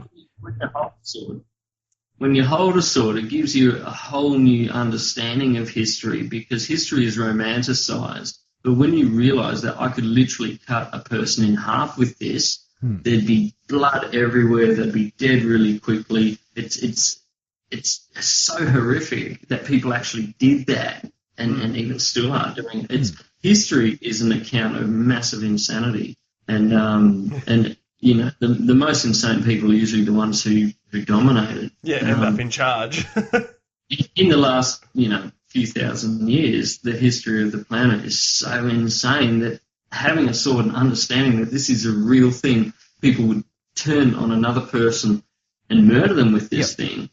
When you hold a sword, it gives you a whole new understanding of history, because history is romanticized. But when you realize that I could literally cut a person in half with this, there'd be blood everywhere, they'd be dead really quickly. It's so horrific that people actually did that and even still are doing it. History is an account of massive insanity. And the most insane people are usually the ones who dominated. Yeah, end up in charge. In the last, few thousand years, the history of the planet is so insane that having a sword and understanding that this is a real thing, people would turn on another person and murder them with this thing.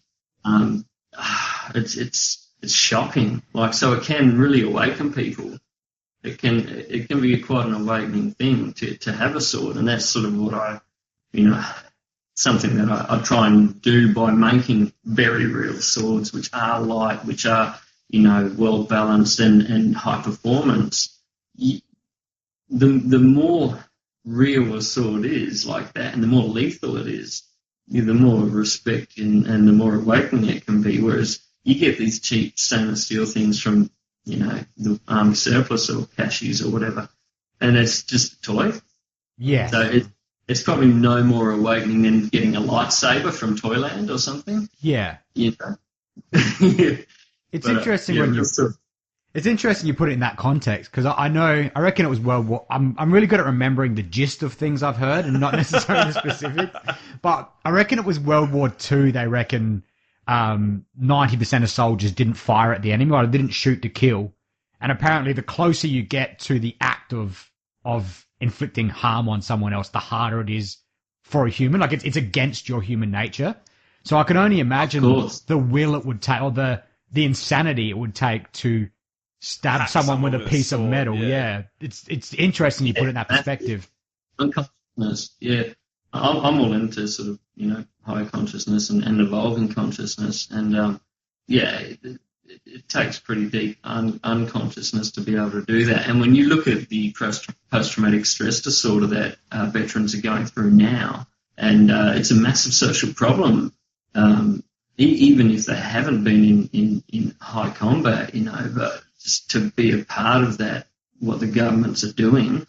It's shocking. Like, so it can really awaken people. It can be quite an awakening thing to have a sword, and that's sort of what something that I try and do by making very real swords, which are light, which are, well balanced and high performance. The more real a sword is like that, and the more lethal it is, the more respect and the more awakening it can be. Whereas you get these cheap stainless steel things from, the army surplus or cashies or whatever, and it's just a toy. Yeah. So it's probably no more awakening than getting a lightsaber from Toyland or something. Yeah. Yeah. It's interesting It's interesting you put it in that context because I reckon it was World War. I'm really good at remembering the gist of things I've heard and not necessarily the specifics. But I reckon it was World War II. They reckon 90% of soldiers didn't fire at the enemy or didn't shoot to kill. And apparently, the closer you get to the act of inflicting harm on someone else, the harder it is for a human. Like it's against your human nature. So I can only imagine the will it would take or the insanity it would take to stab someone with a piece of metal. Yeah. It's interesting you put it in that perspective. Unconsciousness, yeah. I'm all into sort of, higher consciousness and evolving consciousness. And, it takes pretty deep unconsciousness to be able to do that. And when you look at the post-traumatic stress disorder that veterans are going through now, and it's a massive social problem, even if they haven't been in high combat, but just to be a part of that, what the governments are doing,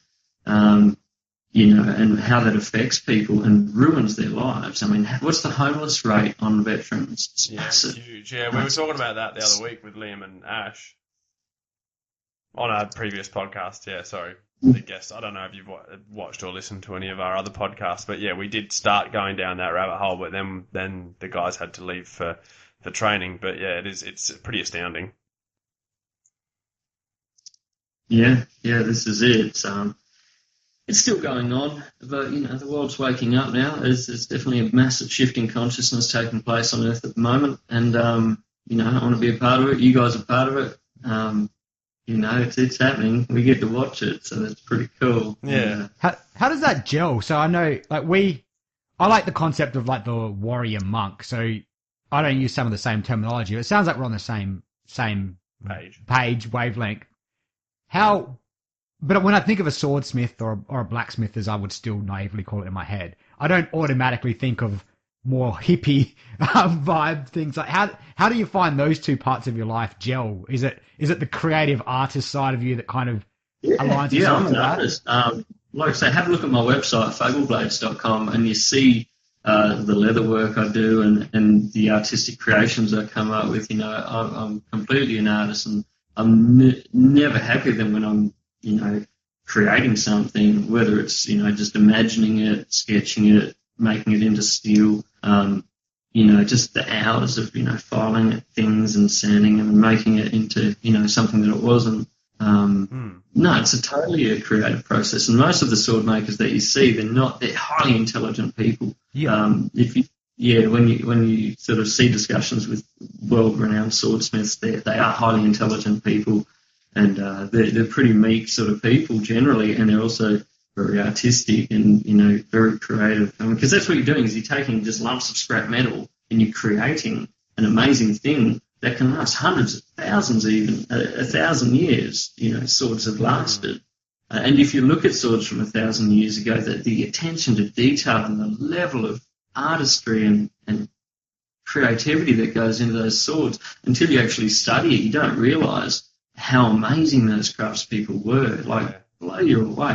and how that affects people and ruins their lives. I mean, what's the homeless rate on veterans? It's massive. It's huge. Yeah, we were talking about that the other week with Liam and Ash on our previous podcast. Yeah, sorry. I guess I don't know if you've watched or listened to any of our other podcasts, but yeah, we did start going down that rabbit hole, but then the guys had to leave for training. But yeah, it's pretty astounding. Yeah, this is it. It's still going on, but the world's waking up now. There's definitely a massive shift in consciousness taking place on Earth at the moment, and I want to be a part of it. You guys are part of it. It's happening. We get to watch it, so that's pretty cool. Yeah. How does that gel? So I know, I like the concept of like the warrior monk. So I don't use some of the same terminology. It sounds like we're on the same page wavelength. But when I think of a swordsmith or a blacksmith, as I would still naively call it in my head, I don't automatically think of more hippie vibe things. Like how do you find those two parts of your life gel? Is it the creative artist side of you that kind of aligns itself to that? Artist. Like I say, have a look at my website, fableblades.com, and you see the leather work I do and the artistic creations I come up with. I'm completely an artist, and I'm never happier than when I'm creating something, whether it's, just imagining it, sketching it, making it into steel, just the hours of, filing at things and sanding them and making it into, something that it wasn't. No, it's totally a creative process. And most of the sword makers that you see, they're highly intelligent people. Yeah. When you sort of see discussions with world-renowned swordsmiths, they are highly intelligent people. And they're pretty meek sort of people generally, and they're also very artistic and, very creative. Because that's what you're doing, is you're taking just lumps of scrap metal and you're creating an amazing thing that can last hundreds of thousands, even 1,000 years. Swords have lasted. And if you look at swords from 1,000 years ago, the attention to detail and the level of artistry and creativity that goes into those swords, until you actually study it, you don't realise how amazing those craftspeople were. Blow you away.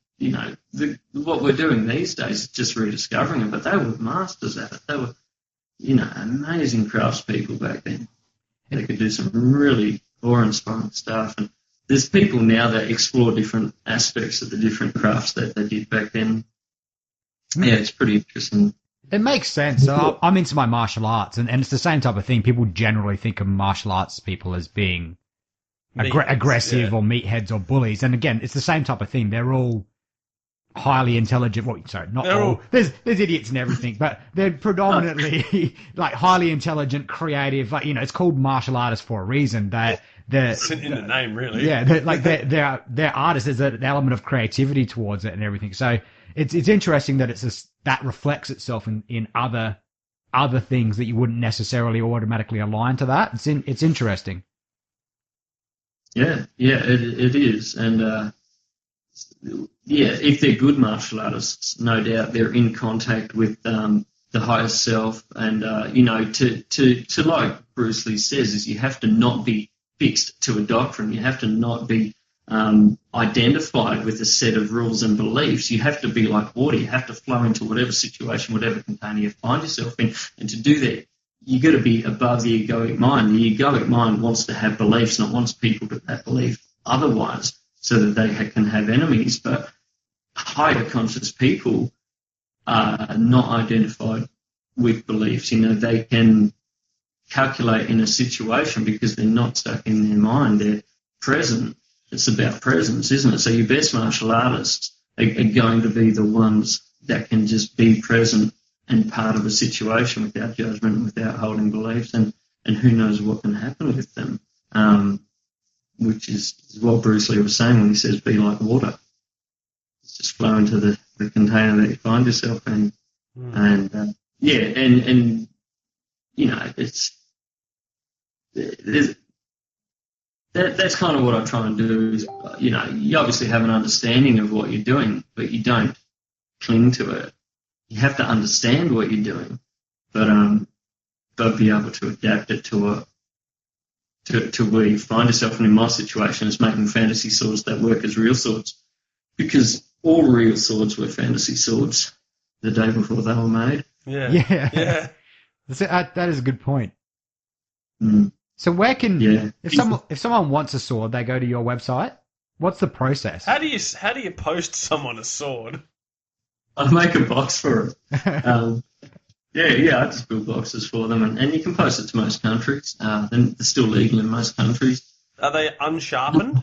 What we're doing these days is just rediscovering it, but they were masters at it. They were, amazing craftspeople back then. They could do some really awe-inspiring stuff. And there's people now that explore different aspects of the different crafts that they did back then. Yeah, it's pretty interesting. It makes sense. So I'm into my martial arts, and it's the same type of thing. People generally think of martial arts people as being aggressive or meatheads or bullies. And again, it's the same type of thing. They're all highly intelligent. Well, sorry, not all. There's idiots and everything, but they're predominantly highly intelligent, creative. It's called martial artists for a reason. It's in the name, really. Yeah, they're artists. There's an element of creativity towards it and everything. So it's interesting that that reflects itself in other things that you wouldn't necessarily automatically align to that. It's interesting. Yeah, it is. And, if they're good martial artists, no doubt they're in contact with the higher self. And, to like Bruce Lee says, is you have to not be fixed to a doctrine. You have to not be identified with a set of rules and beliefs. You have to be like water. You have to flow into whatever situation, whatever container you find yourself in. And to do that, you got to be above the egoic mind. The egoic mind wants to have beliefs, not wants people to have belief otherwise, so that they can have enemies. But higher conscious people are not identified with beliefs. They can calculate in a situation because they're not stuck in their mind. They're present. It's about presence, isn't it? So your best martial artists are going to be the ones that can just be present and part of a situation without judgment, without holding beliefs, and who knows what can happen with them, which is what Bruce Lee was saying when he says, be like water. It's just flow into the container that you find yourself in. That's kind of what I try and do is, you obviously have an understanding of what you're doing, but you don't cling to it. You have to understand what you're doing, but be able to adapt it to where you find yourself. And in my situation, it's making fantasy swords that work as real swords, because all real swords were fantasy swords the day before they were made. Yeah. That is a good point. So where can if someone wants a sword, they go to your website? What's the process? How do you post someone a sword? I make a box for it. I just build boxes for them, and you can post it to most countries. They're still legal in most countries. Are they unsharpened?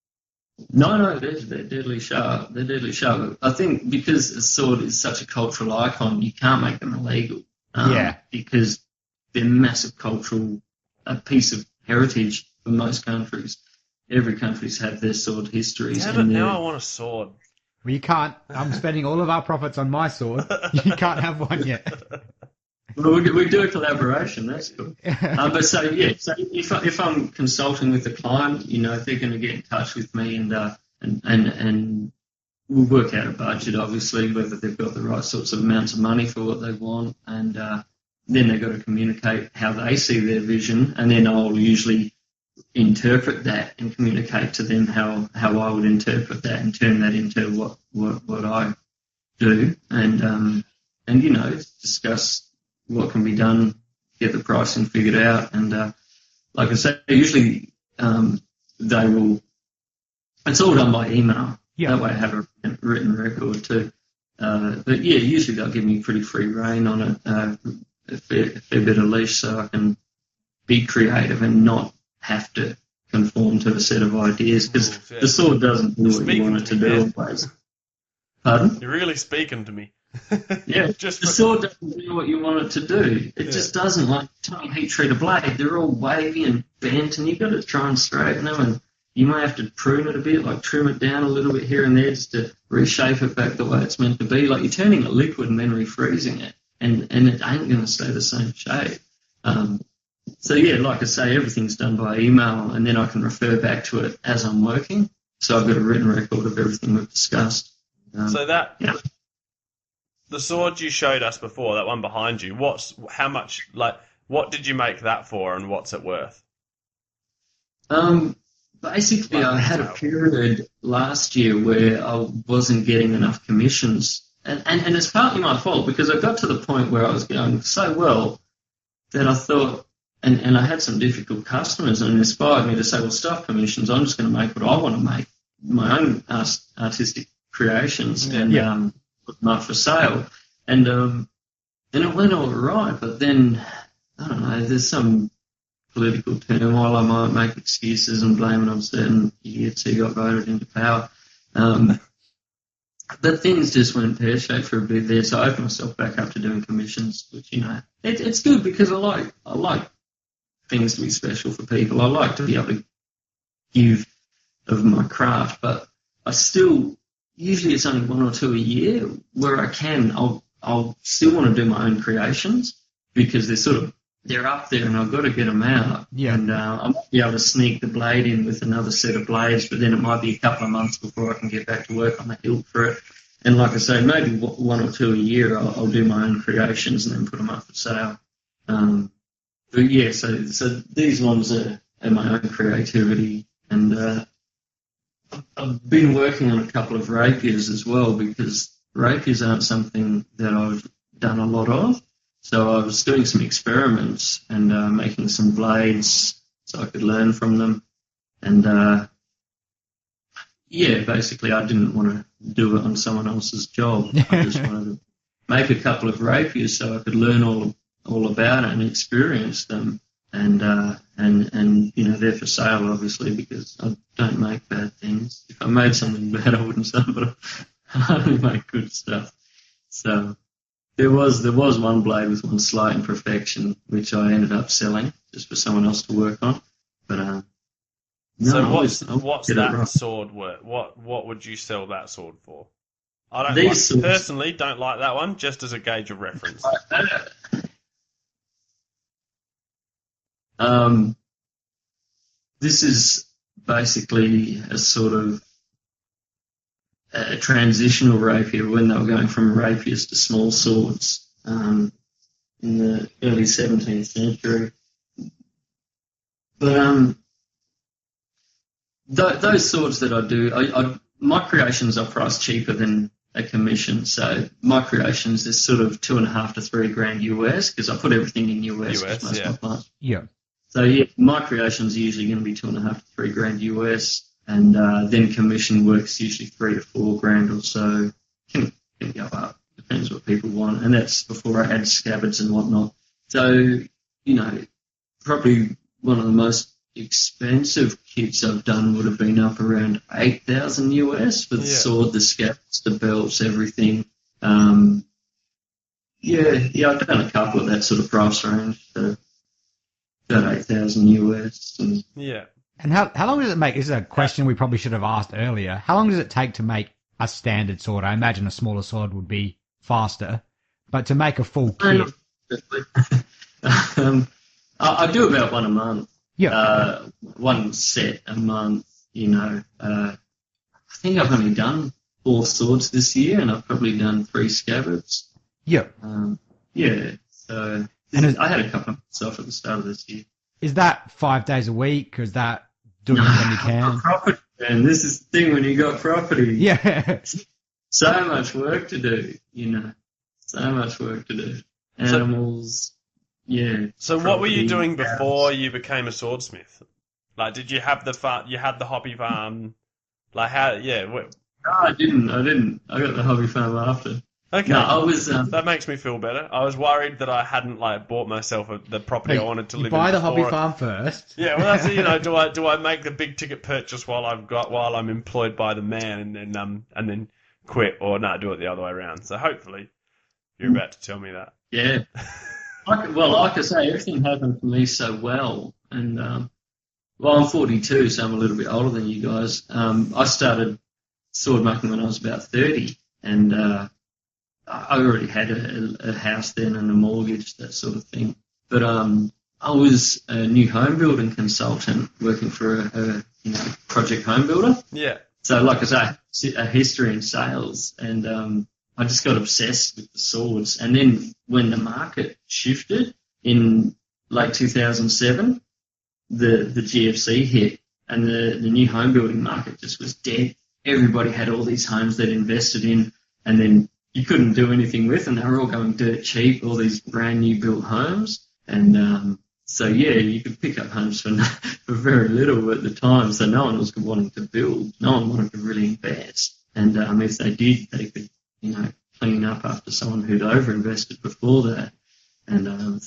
No, they're deadly sharp. They're deadly sharp. I think because a sword is such a cultural icon, you can't make them illegal. Because they're massive cultural, a piece of heritage for most countries. Every country's had their sword histories. Damn it, now I want a sword. Well, you can't. I'm spending all of our profits on my sword. You can't have one yet. Well, we do a collaboration. That's cool. So if I'm consulting with a client, they're going to get in touch with me, and we'll work out a budget, obviously, whether they've got the right sorts of amounts of money for what they want, and then they've got to communicate how they see their vision, and then I'll usually interpret that and communicate to them how I would interpret that and turn that into what I do, and discuss what can be done, get the pricing figured out, and like I say, usually they will. It's all done by email. Yeah. That way I have a written record too. But usually they'll give me pretty free rein on it, a fair bit of leash, so I can be creative and not have to conform to a set of ideas, because the sword doesn't do what you want it to do always. Pardon? You're really speaking to me. The sword doesn't do what you want it to do. It just doesn't. Like tiny heat treater blade, they're all wavy and bent, and you've got to try and straighten them, and you may have to prune it a bit, like trim it down a little bit here and there just to reshape it back the way it's meant to be. Like you're turning it liquid and then refreezing it, and it ain't going to stay the same shape. Like I say, everything's done by email, and then I can refer back to it as I'm working. So I've got a written record of everything we've discussed. The sword you showed us before, that one behind you, what did you make that for, and what's it worth? Basically, I had a period last year where I wasn't getting enough commissions, and it's partly my fault, because I got to the point where I was going so well that I thought, and I had some difficult customers, and it inspired me to say, well, stuff commissions, I'm just going to make what I want to make, my own artistic creations, and put them up for sale. And it went all right, but then, I don't know, there's some political turmoil. I might make excuses and blame it on certain idiots who got voted into power. But things just went pear-shaped for a bit there, so I opened myself back up to doing commissions, which, it's good, because I like things to be special for people. I like to be able to give of my craft, but I still, usually it's only one or two a year where I can, I'll still want to do my own creations, because they're up there and I've got to get them out. Yeah. And I might be able to sneak the blade in with another set of blades, but then it might be a couple of months before I can get back to work on the hilt for it. And like I say, maybe one or two a year I'll do my own creations and then put them up for sale. So these ones are my own creativity. And I've been working on a couple of rapiers as well, because rapiers aren't something that I've done a lot of. So I was doing some experiments and making some blades so I could learn from them. And basically I didn't want to do it on someone else's job. I just wanted to make a couple of rapiers so I could learn all about it and experience them. And they're for sale, obviously, because I don't make bad things. If I made something bad, I wouldn't sell it, but I only make good stuff. So there was one blade with one slight imperfection, which I ended up selling just for someone else to work on. But what's that sword worth? What would you sell that sword for? I personally don't like that one, just as a gauge of reference. This is basically a sort of a transitional rapier when they were going from rapiers to small swords in the early 17th century. But those swords that I do, my creations are priced cheaper than a commission. So my creations is sort of $2.5 to $3 grand US because I put everything in US. Yeah. So my creations are usually going to be $2.5 to $3 grand US, and then commission work's usually $3 to $4 grand or so. Can go up, depends what people want, and that's before I add scabbards and whatnot. So probably one of the most expensive kits I've done would have been up around 8,000 US for the sword, the scabbards, the belts, everything. I've done a couple of that sort of price range. So about 8,000 US. And how long does it make? This is a question we probably should have asked earlier. How long does it take to make a standard sword? I imagine a smaller sword would be faster, but to make a full kit. I do about one a month. Yeah. One set a month. I think I've only done 4 swords this year, and I've probably done 3 scabbards. Yeah. So. And I had a couple of myself at the start of this year. Is that 5 days a week? Or is that doing it when you can? Property, man. This is the thing when you got property. Yeah. So much work to do, So much work to do. Animals, So property, what were you doing before you became a swordsmith? Like, did you have you had the hobby farm? Like, how, No, I didn't. I got the hobby farm after. Okay, no, I was. That makes me feel better. I was worried that I hadn't bought myself the property I wanted to live in. Buy the hobby farm first. Yeah, well, that's do I make the big ticket purchase while I'm employed by the man and then quit, or do it the other way around. So hopefully you're about to tell me that. Yeah. Like I say, everything happened for me so well, and I'm 42, so I'm a little bit older than you guys. I started sword making when I was about 30, and I already had a house then and a mortgage, that sort of thing. But I was a new home building consultant working for a project home builder. Yeah. So, like I say, a history in sales, and I just got obsessed with the swords. And then when the market shifted in late 2007, the GFC hit, and the new home building market just was dead. Everybody had all these homes they'd invested in, and then you couldn't do anything with, and they were all going dirt cheap, all these brand new built homes. And you could pick up homes for very little at the time, so no one was wanting to build. No one wanted to really invest. And if they did, they could, clean up after someone who'd overinvested before that. And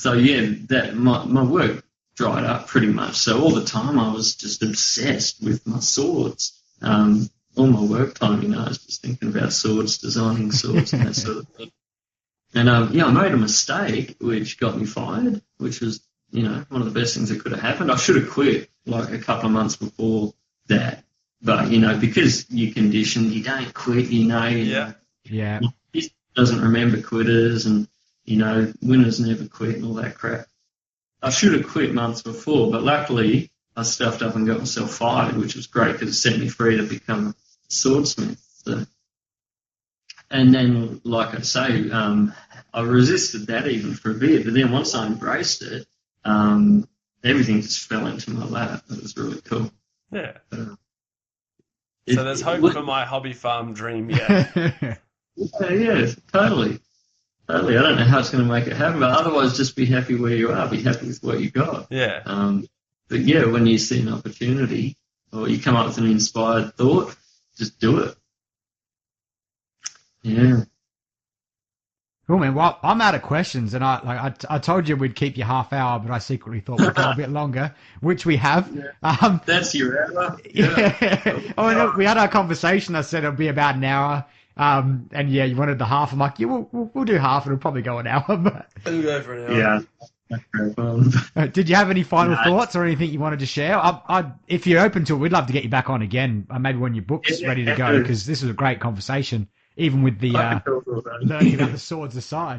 my work dried up pretty much. So all the time I was just obsessed with my swords. All my work time, I was just thinking about swords, designing swords and that sort of thing. And, I made a mistake which got me fired, which was, one of the best things that could have happened. I should have quit a couple of months before that. But, because you're conditioned, you don't quit, Yeah. He doesn't remember quitters and, winners never quit and all that crap. I should have quit months before, but luckily I stuffed up and got myself fired, which was great because it set me free to become a swordsmith. So. And then, like I say, I resisted that even for a bit, but then once I embraced it, everything just fell into my lap. It was really cool. Yeah. So there's hope for my hobby farm dream, yeah. Yeah, totally. Totally. I don't know how it's going to make it happen, but otherwise just be happy where you are. Be happy with what you got. Yeah. But yeah, when you see an opportunity or you come up with an inspired thought, just do it. Yeah. Cool, man. Well, I'm out of questions, and I told you we'd keep you half hour, but I secretly thought we'd go a bit longer, which we have. Yeah. That's your hour. Yeah. Oh, no, we had our conversation. I said it'll be about an hour. And yeah, you wanted the half. I'm like, yeah, we'll do half. It'll probably go an hour. But We'll go for an hour. Yeah. Did you have any final thoughts or anything you wanted to share? If you're open to it, we'd love to get you back on again. Maybe when your book's ready to go, because this was a great conversation, even with the learning about the swords aside.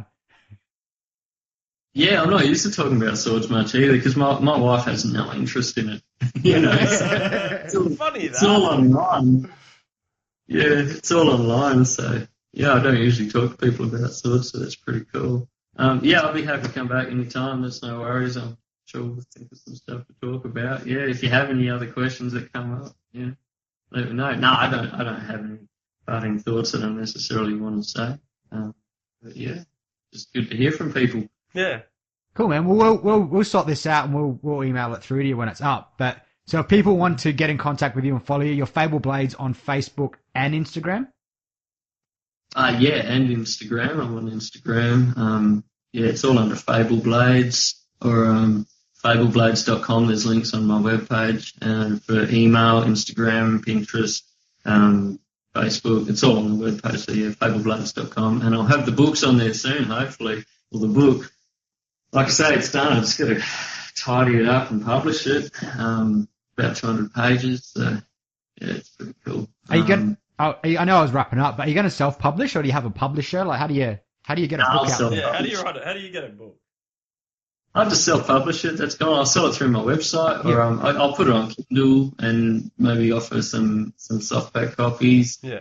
Yeah, I'm not used to talking about swords much either, because my wife has no interest in it. You know, it's funny. It's all online. Yeah, it's all online. So yeah, I don't usually talk to people about swords, so that's pretty cool. Yeah, I'll be happy to come back anytime. There's no worries. I'm sure we'll think of some stuff to talk about. Yeah, if you have any other questions that come up, yeah, let me know. No, I don't have any parting thoughts that I necessarily want to say. But yeah, just good to hear from people. Yeah. Cool, man. We'll sort this out and we'll email it through to you when it's up. But so if people want to get in contact with you and follow you, you're Fable Blades on Facebook and Instagram. Yeah, and Instagram. I'm on Instagram. Yeah, it's all under Fable Blades or fableblades.com. There's links on my webpage. And for email, Instagram, Pinterest, Facebook, it's all on the webpage. So yeah, fableblades.com. And I'll have the books on there soon, hopefully. Well, the book, like I say, it's done. I've just got to tidy it up and publish it. About 200 pages. So yeah, it's pretty cool. Are you going? I know I was wrapping up, but are you going to self-publish or do you have a publisher? Like, how do you get a book out? Yeah, how do you write it? How do you get a book? I'll just self-publish it. That's cool. I'll sell it through my website, or I'll put it on Kindle and maybe offer some softback copies. Yeah.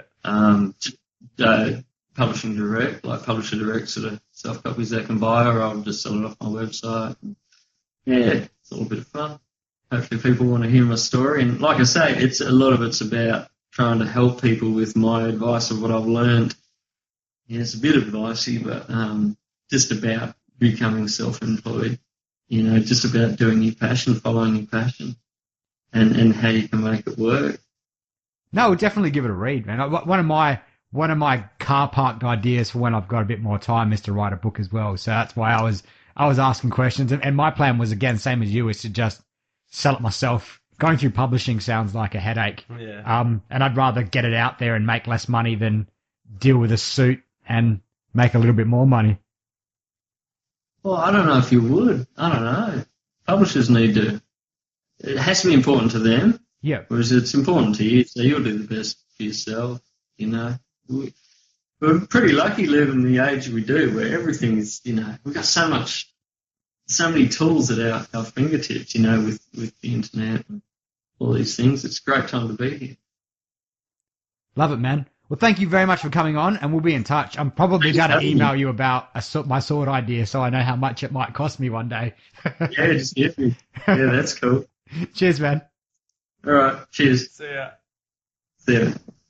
Publishing direct, like publisher direct sort of soft copies they can buy, or I'll just sell it off my website. Yeah, it's all a bit of fun. Hopefully people want to hear my story. And like I say, a lot of it's about trying to help people with my advice of what I've learned. Yeah, it's a bit advicey, but just about becoming self-employed. You know, just about doing your passion, following your passion, and how you can make it work. No, we'll definitely give it a read, man. One of my car parked ideas for when I've got a bit more time is to write a book as well. So that's why I was asking questions, and my plan was, again, same as you, is to just sell it myself. Going through publishing sounds like a headache. Yeah. And I'd rather get it out there and make less money than deal with a suit and make a little bit more money. Well, I don't know if you would. I don't know. Publishers need to. It has to be important to them. Yeah. Whereas it's important to you, so you'll do the best for yourself. You know, we're pretty lucky living the age we do, where everything is. You know, we've got so many tools at our fingertips. You know, with the internet and all these things. It's a great time to be here. Love it, man. Well, thank you very much for coming on, and we'll be in touch. I'm probably going to email you about my sword idea, so I know how much it might cost me one day. Yeah, just hit me. Yeah, that's cool. Cheers, man. All right. Cheers. See ya. See ya.